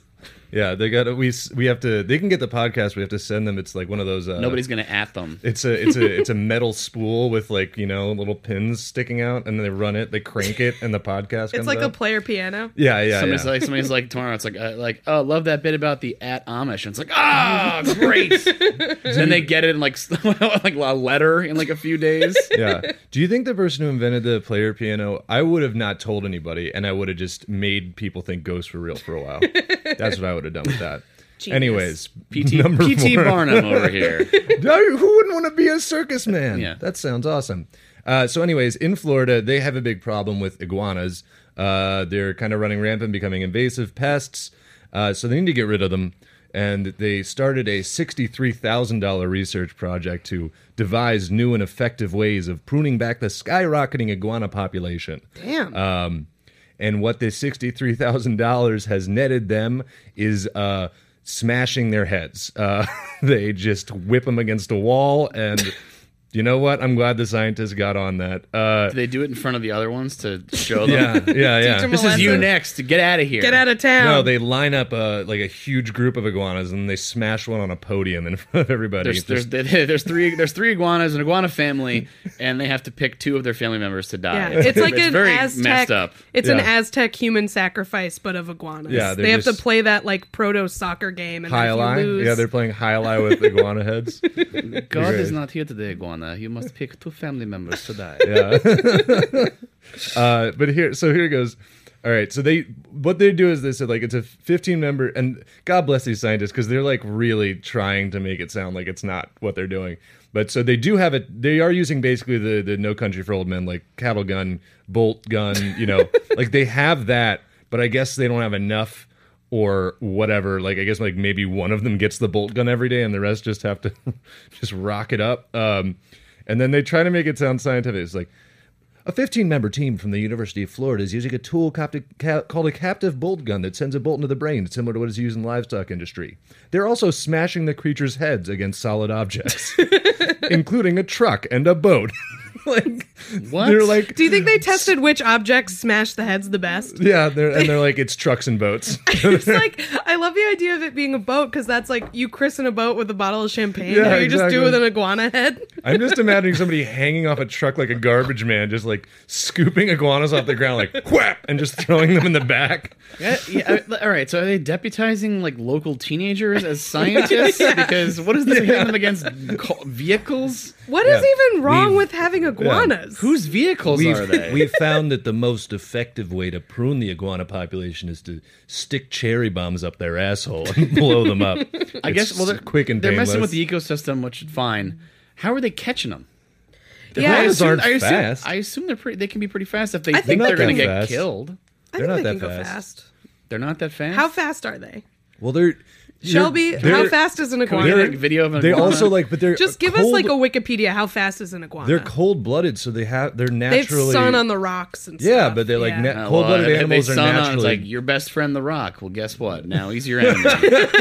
S4: Yeah, they got we we have to. They can get the podcast. We have to send them. It's like one of those. Uh,
S1: Nobody's gonna at them.
S4: It's a it's a it's a metal spool with like you know little pins sticking out, and then they run it, they crank it, and the podcast.
S2: It's
S4: comes
S2: like a
S4: up.
S2: player piano.
S4: Yeah, yeah,
S1: Somebody's
S4: yeah.
S1: like, somebody's like tomorrow. It's like, uh, like, oh, love that bit about the at Amish. And it's like, ah, great. Then they get it in like like a letter in like a few days.
S4: Yeah. Do you think the person who invented the player piano? I would have not told anybody, and I would have just made people think ghosts were real for a while. That's what I would have done with that.
S2: Genius.
S4: Anyways,
S1: P T
S4: number
S1: P T
S4: four.
S1: Barnum over here.
S4: No, who wouldn't want to be a circus man?
S1: Yeah.
S4: That sounds awesome. Uh, so, anyways, in Florida, they have a big problem with iguanas. Uh, they're kind of running rampant, becoming invasive pests. Uh, so they need to get rid of them. And they started a sixty-three thousand dollars research project to devise new and effective ways of pruning back the skyrocketing iguana population.
S2: Damn.
S4: Um, and what this sixty-three thousand dollars has netted them is uh, smashing their heads. Uh, they just whip them against a wall, and you know what? I'm glad the scientists got on that. Uh,
S1: Do they do it in front of the other ones to show them?
S4: yeah, yeah, yeah.
S2: them
S1: This
S2: a
S1: is you
S2: lesson.
S1: next. Get out of here.
S2: Get out of town.
S4: No, they line up uh, like a huge group of iguanas, and they smash one on a podium in front of everybody.
S1: There's, there's,
S4: Just-
S1: there's three there's three iguanas, an iguana family, and they have to pick two of their family members to die.
S2: Yeah, it's like an
S1: very
S2: Aztec.
S1: messed up.
S2: It's an
S4: Yeah.
S2: Aztec human sacrifice, but of iguanas.
S4: Yeah, they're
S2: they have to
S4: just-
S2: play that like proto soccer game, and then if you
S4: Highlight?
S2: lose,
S4: Yeah, they're playing highlight with iguana heads.
S1: God is not here today, iguana. You must pick two family members to die.
S4: Yeah. uh, but here, so here goes. All right, so they what they do is they said like it's a fifteen member, and God bless these scientists because they're like really trying to make it sound like it's not what they're doing. But so they do have it. They are using basically the the No Country for Old Men like cattle gun, bolt gun. You know, like they have that, but I guess they don't have enough or whatever. Like I guess like maybe one of them gets the bolt gun every day, and the rest just have to just rock it up. Um, and then they try to make it sound scientific. It's like a fifteen-member team from the University of Florida is using a tool capti- ca- called a captive bolt gun that sends a bolt into the brain, similar to what is used in the livestock industry. They're also smashing the creature's heads against solid objects, including a truck and a boat. like,
S1: What?
S4: They're like,
S2: do you think they tested which objects smash the heads the best?
S4: yeah, they're, and they're like, it's trucks and boats.
S2: It's like I love the idea of it being a boat because that's like you christen a boat with a bottle of champagne.
S4: Yeah,
S2: How you just do
S4: exactly.
S2: with an iguana head.
S4: I'm just imagining somebody hanging off a truck like a garbage man, just like scooping iguanas off the ground, like whap, and just throwing them in the back.
S1: Yeah, yeah, uh, all right, so are they deputizing like local teenagers as scientists? Because what is this hitting them against co- vehicles?
S2: What is
S4: Yeah.
S2: even wrong
S4: We've-
S2: with having iguanas?
S1: Whose vehicles are they?
S4: We've found that the most effective way to prune the iguana population is to stick cherry bombs up their asshole and blow them up.
S1: I guess well, they're
S4: quick and
S1: they're
S4: painless.
S1: messing with the ecosystem, which is fine. How are they catching them?
S2: Yeah.
S1: I
S4: Iguanas
S1: assume,
S4: aren't
S1: I assume,
S4: fast.
S1: I assume they're pretty. They can be pretty fast if they
S2: I
S1: think
S2: think
S1: they're
S2: they're
S1: going to
S4: not
S1: get
S4: fast.
S1: killed.
S2: I
S4: They're
S2: think
S4: not
S2: they
S4: that
S2: can go
S4: fast.
S2: fast.
S1: They're not that fast.
S2: How fast are they?
S4: Well, they're
S2: Shelby,
S4: they're-
S2: how fast is an
S1: Can we get
S2: iguana?
S1: a video of an
S4: They
S1: iguana?
S4: also like, but they're
S2: Just give us
S4: cold-
S2: like a Wikipedia. How fast is an iguana?
S4: They're cold blooded, so they have they're
S2: They've
S4: naturally.
S2: sun on the rocks and stuff.
S4: Yeah, but they're like
S2: Yeah.
S4: na-
S1: Uh,
S4: cold blooded
S1: well, if
S4: animals
S1: they
S4: are
S1: sun on,
S4: naturally.
S1: It's like your best friend, the Rock. Well, guess what? Now he's your enemy.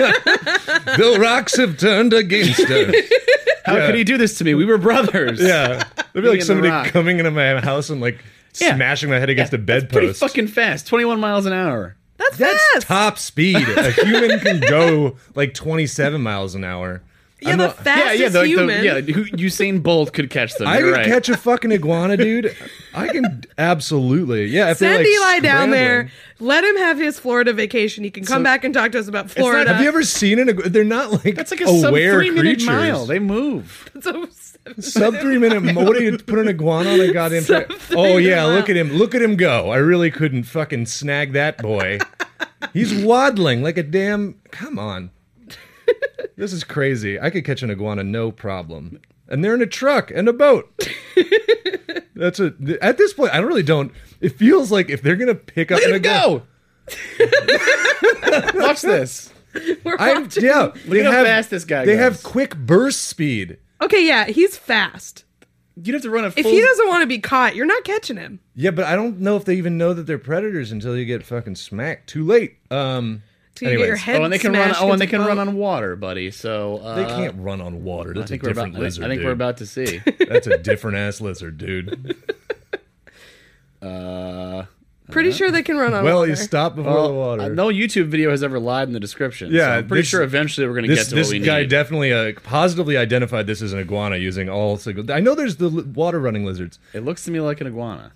S4: The rocks have turned against us.
S1: How
S4: Yeah.
S1: could he do this to me? We were brothers.
S4: Yeah, it'd be
S1: Me
S4: like
S1: and The
S4: somebody
S1: Rock.
S4: coming into my house and like
S1: Yeah.
S4: smashing my head against a
S1: Pretty
S4: bedpost.
S1: fucking fast. twenty-one miles an hour.
S2: That's,
S4: That's
S2: fast.
S4: top speed. A human can go like twenty-seven miles an hour.
S2: Yeah,
S4: I'm
S2: the
S4: not-
S2: fastest
S1: yeah, yeah, the, like the,
S2: human.
S1: yeah. who- Usain Bolt could catch them.
S4: I
S1: You're
S4: can
S1: right.
S4: catch a fucking iguana, dude. I can absolutely. Yeah, if
S2: Send
S4: they're, like,
S2: Eli down there.
S4: scrambling.
S2: Let him have his Florida vacation. He can come
S1: So-
S2: back and talk to us about
S1: not-
S2: Florida.
S4: Have you ever seen an iguana? They're not like
S1: That's like a sub
S4: aware
S1: three minute
S4: creatures.
S1: mile. They move.
S2: So-
S4: Sub three minute. mo- What do you put an iguana on a goddamn?
S2: Sub
S4: tra-
S2: three
S4: oh yeah,
S2: minute
S4: look at him. Look at him go. I really couldn't fucking snag that boy. He's waddling like a damn. Come on. This is crazy. I could catch an iguana no problem. And they're in a truck and a boat. That's a. At this point, I really don't. It feels like if they're gonna pick up
S1: Look
S4: an
S1: at him
S4: iguana,
S1: go. Watch this.
S2: We're
S4: I'm
S2: watching.
S4: yeah. They
S1: at how
S4: have
S1: fast this guy
S4: They
S1: goes.
S4: have quick burst speed.
S2: Okay, yeah, he's fast.
S1: You'd have to run a full.
S2: If he doesn't want to be caught, you're not catching him.
S4: Yeah, but I don't know if they even know that they're predators until you get fucking smacked. Too late. Um,
S2: Till you get your
S4: anyways,
S2: head
S1: Oh, and they can run.
S2: smashed
S1: Oh, and they
S2: against
S1: can
S2: a
S1: run
S2: boat.
S1: on water, buddy. So uh,
S4: they can't run on water.
S1: I
S4: That's a
S1: think we're
S4: different
S1: about.
S4: lizard.
S1: I think
S4: dude.
S1: we're about to see.
S4: That's a different ass lizard, dude.
S1: Uh,
S2: Pretty sure they can run on
S4: Well,
S2: water.
S4: you stop before
S1: Well,
S4: the water.
S1: uh, no YouTube video has ever lied in the description.
S4: Yeah,
S1: so I'm pretty
S4: this-
S1: sure eventually we're going to
S4: this
S1: get to
S4: this
S1: what we
S4: guy
S1: need.
S4: definitely uh, positively identified this as an iguana using all signals. I know there's the li- water running lizards.
S1: It looks to me like an iguana.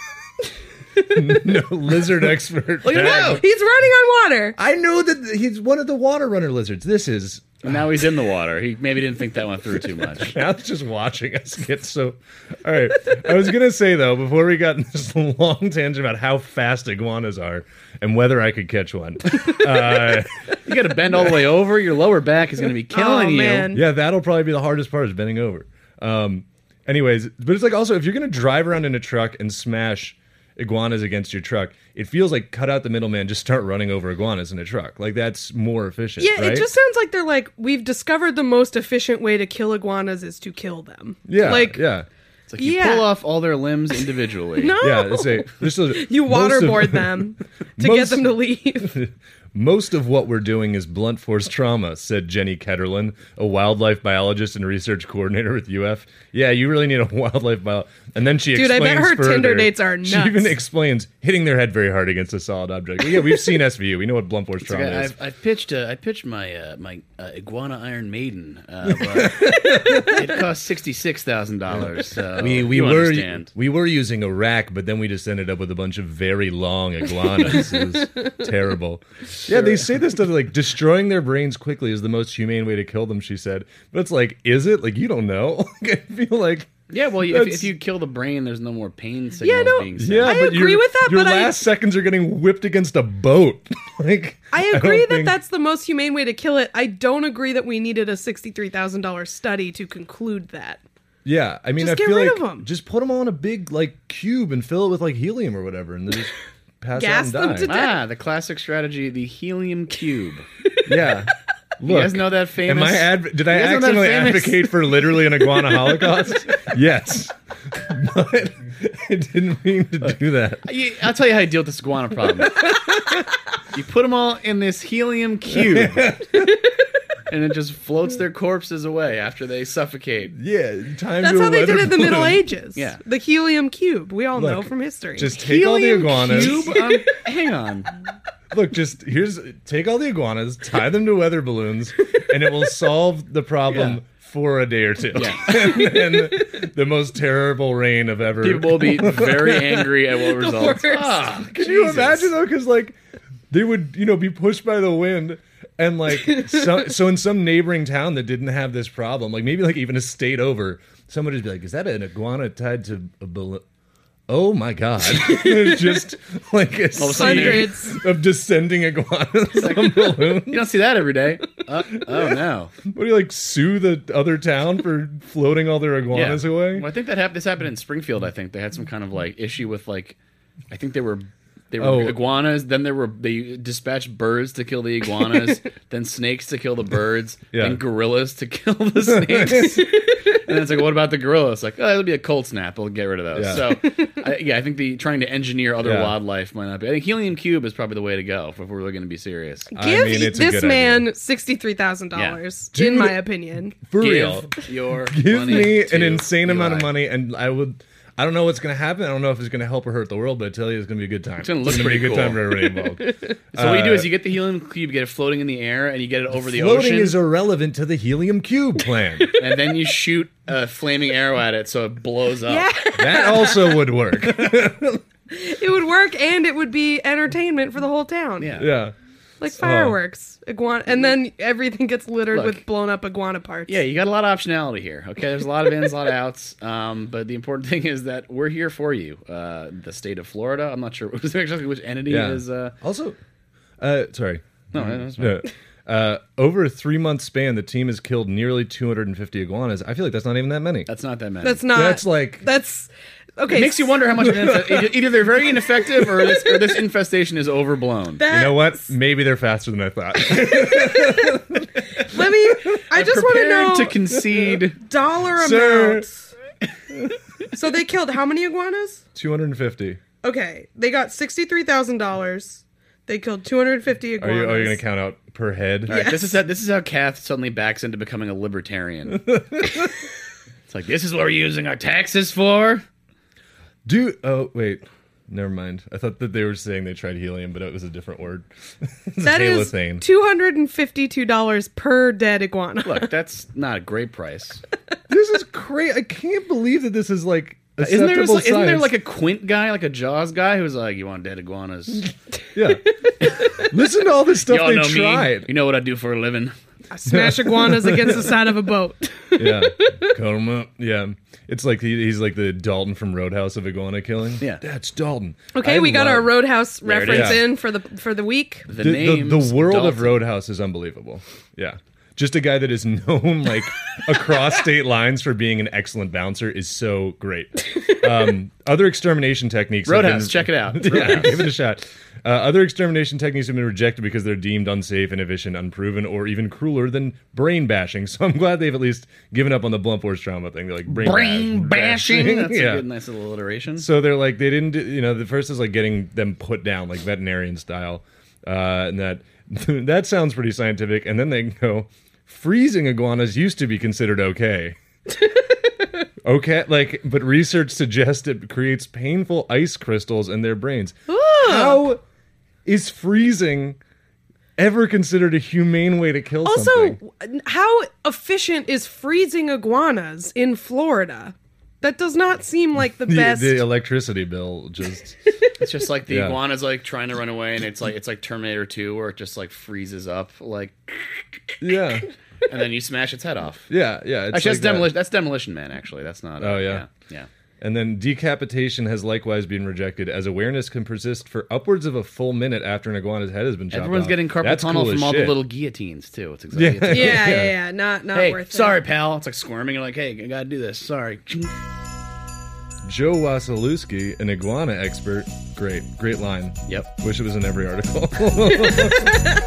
S4: No lizard expert.
S1: Look at him.
S2: He's running on water.
S4: I know that he's one of the water runner lizards. This is.
S1: And now he's in the water. He maybe didn't think that went through too much.
S4: I was just watching us get so. All right. I was going to say, though, before we got in this long tangent about how fast iguanas are and whether I could catch one. Uh,
S1: You got to bend all the way over. Your lower back is going to be killing
S2: Oh,
S1: you.
S2: man.
S4: yeah, that'll probably be the hardest part is bending over. Um, anyways, but it's like also, if you're going to drive around in a truck and smash iguanas against your truck, it feels like cut out the middleman, just start running over iguanas in a truck. Like, that's more efficient.
S2: Yeah,
S4: right?
S2: it just sounds like they're like, we've discovered the most efficient way to kill iguanas is to kill them.
S4: Yeah.
S2: Like,
S4: yeah.
S1: It's like you
S2: Yeah.
S1: pull off all their limbs individually.
S2: no.
S4: Yeah, it's a, there's still,
S2: You
S4: most of-
S2: waterboard them to
S4: most-
S2: get them to leave.
S4: Most of what we're doing is blunt force trauma, said Jenny Ketterlin, a wildlife biologist and research coordinator with U F. Yeah, you really need a wildlife bio. And then she
S2: Dude, I
S4: explains
S2: bet her
S4: further,
S2: Tinder dates are
S4: She
S2: nuts.
S4: even explains hitting their head very hard against a solid object. Yeah, we've seen S V U. We know what blunt force trauma
S1: Like, I,
S4: is.
S1: I've, I've pitched uh, I pitched my uh, my uh, iguana Iron Maiden, uh, but it cost sixty six thousand dollars. So
S4: we we
S1: you
S4: were
S1: understand.
S4: we were using a rack, but then we just ended up with a bunch of very long iguanas. It was terrible. Yeah, they say this stuff like destroying their brains quickly is the most humane way to kill them. She said, but it's like, is it? Like, you don't know. Like, I feel like.
S1: Yeah, well, you- if,
S4: That's-
S1: if you kill the brain, there's no more pain signals
S2: Yeah, no,
S1: being sent.
S4: Yeah,
S2: I
S4: but
S2: agree
S4: your-
S2: with that,
S4: Your
S2: but I-
S4: last seconds are getting whipped against a boat. Like
S2: I
S4: don't
S2: agree that
S4: think-
S2: that's the most humane way to kill it. I don't agree that we needed a sixty-three thousand dollars study to conclude that.
S4: Yeah, I mean,
S2: Just
S4: I
S2: get
S4: feel
S2: rid
S4: like
S2: of 'em.
S4: just put them all in a big like cube and fill it with like helium or whatever, and then just pass
S2: Gas
S4: out
S2: them
S4: and
S2: to
S4: die.
S2: death.
S1: Ah, the classic strategy, the helium cube.
S4: Yeah.
S1: You guys
S4: Look,
S1: know that famous?
S4: Am I adv- did I
S1: You guys know that
S4: accidentally
S1: famous-
S4: advocate for literally an iguana holocaust? Yes, but I didn't mean to do that.
S1: You- I'll tell you how you deal with this iguana problem. You put them all in this helium cube, and it just floats their corpses away after they suffocate.
S4: Yeah, time
S2: That's
S4: to
S2: how
S4: a
S2: they did
S4: weather
S2: it in the Middle
S4: balloon.
S2: Ages.
S1: Yeah.
S2: The helium cube. We all know
S4: Look,
S2: from history.
S4: Just take all the
S1: Helium
S4: iguanas.
S1: cube? Um, hang on.
S4: Look, just here's take all the iguanas, tie them to weather balloons, and it will solve the problem
S1: Yeah.
S4: for a day or two.
S1: Yeah.
S4: and then the most terrible rain of ever.
S1: People will be very angry at what results.
S2: worst.
S1: Ah,
S4: Can you
S1: Jesus.
S4: imagine though? Because like they would, you know, be pushed by the wind, and like so, so in some neighboring town that didn't have this problem, like maybe like even a state over, somebody would be like, "Is that an iguana tied to a balloon?" Oh my god! It's just like a
S1: All of a sudden
S4: sea
S2: Hundreds.
S4: of descending iguanas on balloons.
S1: You don't see that every day. Uh, oh no.
S4: What do you like sue the other town for floating all their
S1: Yeah.
S4: iguanas away?
S1: Well, I think that happened. This happened in Springfield. I think they had some kind of like issue with like, I think they were they were
S4: Oh.
S1: iguanas. Then there were they dispatched birds to kill the iguanas. Then snakes to kill the birds.
S4: Yeah.
S1: Then gorillas to kill the snakes. And then it's like, what about the gorillas? Like, oh, it'll be a cold snap. We'll get rid of those.
S4: Yeah.
S1: So, I, yeah, I think the trying to engineer other
S4: Yeah.
S1: wildlife might not be. I think helium cube is probably the way to go if we're really going to be serious.
S2: Give
S4: I mean, it's a
S2: this
S4: good
S2: man sixty-three thousand dollars,
S4: Yeah.
S2: in
S4: Dude.
S2: my opinion.
S4: For
S1: Give
S4: real.
S1: your
S4: Give
S1: money
S4: me
S1: to
S4: an insane amount of
S1: Eli.
S4: money, and I would. I don't know what's going to happen. I don't know if it's going to help or hurt the world, but I tell you, it's going to be a good time. It's
S1: gonna look
S4: be a
S1: pretty
S4: good
S1: cool.
S4: time for everybody involved.
S1: So what you do
S4: Uh,
S1: is you get the helium cube, you get it floating in the air, and you get it over the
S4: Floating
S1: ocean,
S4: is irrelevant to the helium cube plan.
S1: and then you shoot a flaming arrow at it so it blows up.
S2: Yeah,
S4: That also would work.
S2: it would work, and it would be entertainment for the whole town.
S1: Yeah.
S4: Yeah.
S2: Like fireworks, iguana, and then everything gets littered
S1: Look.
S2: with blown up iguana parts.
S1: Yeah, you got a lot of optionality here. Okay, there's a lot of ins, a lot of outs. Um, but the important thing is that we're here for you. Uh, the state of Florida. I'm not sure exactly which entity
S4: Yeah.
S1: is. Uh,
S4: Also, uh, sorry.
S1: no, that's fine.
S4: Yeah. Uh, over a three month span, the team has killed nearly two hundred fifty iguanas. I feel like that's not even that many.
S1: That's not that many.
S2: That's not.
S4: That's like
S2: That's okay.
S1: It makes you wonder how much of an infe- either, either they're very ineffective or this, or this infestation is overblown.
S2: That,
S4: you know what? Maybe they're faster than I thought.
S2: Let me. I just want to
S1: Prepared
S2: know
S1: to concede.
S2: dollar
S4: Sir.
S2: amounts. So they killed how many iguanas?
S4: two hundred fifty.
S2: Okay, they got sixty-three thousand dollars. They killed two hundred fifty
S4: Are
S2: iguanas.
S4: you are you going to count out per head?
S1: All right, this is how, this is how Kath suddenly backs into becoming a libertarian. It's like, this is what we're using our taxes for.
S4: Do oh wait, Never mind. I thought that they were saying they tried helium, but it was a different word.
S2: That is
S4: halothane.
S2: two hundred and fifty-two dollars per dead iguana.
S1: Look, that's not a great price.
S4: This is crazy. I can't believe that this is like
S1: Isn't there,
S4: acceptable
S1: like, isn't there
S4: science.
S1: like a Quint guy, like a Jaws guy, who's like, "You want dead iguanas?
S4: Yeah. Listen to all this stuff
S1: Y'all
S4: they
S1: know
S4: tried.
S1: me. You know what I do for a living."
S2: I smash iguanas against the side of a boat.
S4: Yeah. Cut him up. Yeah. It's like he, he's like the Dalton from Roadhouse of iguana killing.
S1: Yeah.
S4: That's Dalton.
S2: Okay,
S4: I
S2: we got
S4: love-
S2: our Roadhouse
S1: There it
S2: reference
S1: is.
S2: in for the for the week.
S1: The,
S4: The, the,
S1: name's
S4: the world of
S1: Dalton.
S4: Roadhouse is unbelievable. Yeah. Just a guy that is known like across state lines for being an excellent bouncer is so great. Um, other extermination techniques. have
S1: Roadhouse,
S4: been-
S1: check it out.
S4: Yeah,
S1: Roadhouse.
S4: give it a shot. Uh, other extermination techniques have been rejected because they're deemed unsafe, inefficient, unproven, or even crueler than brain bashing. So I'm glad they've at least given up on the blunt force trauma thing. They're like brain,
S1: Brain
S4: bash-
S1: bashing. That's
S4: yeah.
S1: a good, nice little alliteration.
S4: So they're like they didn't, do, you know, the first is like getting them put down, like veterinarian style, uh, and that that sounds pretty scientific. And then they go, freezing iguanas used to be considered okay. Okay, like, but research suggests it creates painful ice crystals in their brains. How is freezing ever considered a humane way to kill something?
S2: Also, how efficient is freezing iguanas in Florida? That does not seem like the
S4: The,
S2: best.
S4: the electricity bill just
S1: It's just like the
S4: Yeah.
S1: iguana's like trying to run away, and it's like it's like Terminator two, where it just like freezes up, like,
S4: yeah,
S1: and then you smash its head off.
S4: yeah, yeah. It's
S1: Actually,
S4: like
S1: that's
S4: that.
S1: demolition. That's Demolition Man. Actually, that's not. uh,
S4: Oh, yeah.
S1: yeah.
S4: And then decapitation has likewise been rejected, as awareness can persist for upwards of a full minute after an iguana's head has been chopped
S1: Everyone's
S4: off.
S1: getting carpal
S4: That's
S1: tunnel
S4: cool as
S1: from all the
S4: shit.
S1: little guillotines too. It's exactly.
S4: Yeah.
S1: it's-
S2: yeah, yeah, yeah. Not not
S1: Hey,
S2: worth it.
S1: sorry, pal. It's like squirming. You're like, hey, I gotta do this. Sorry.
S4: Joe Wasilewski, an iguana expert. Great, great line.
S1: Yep.
S4: Wish it was in every article.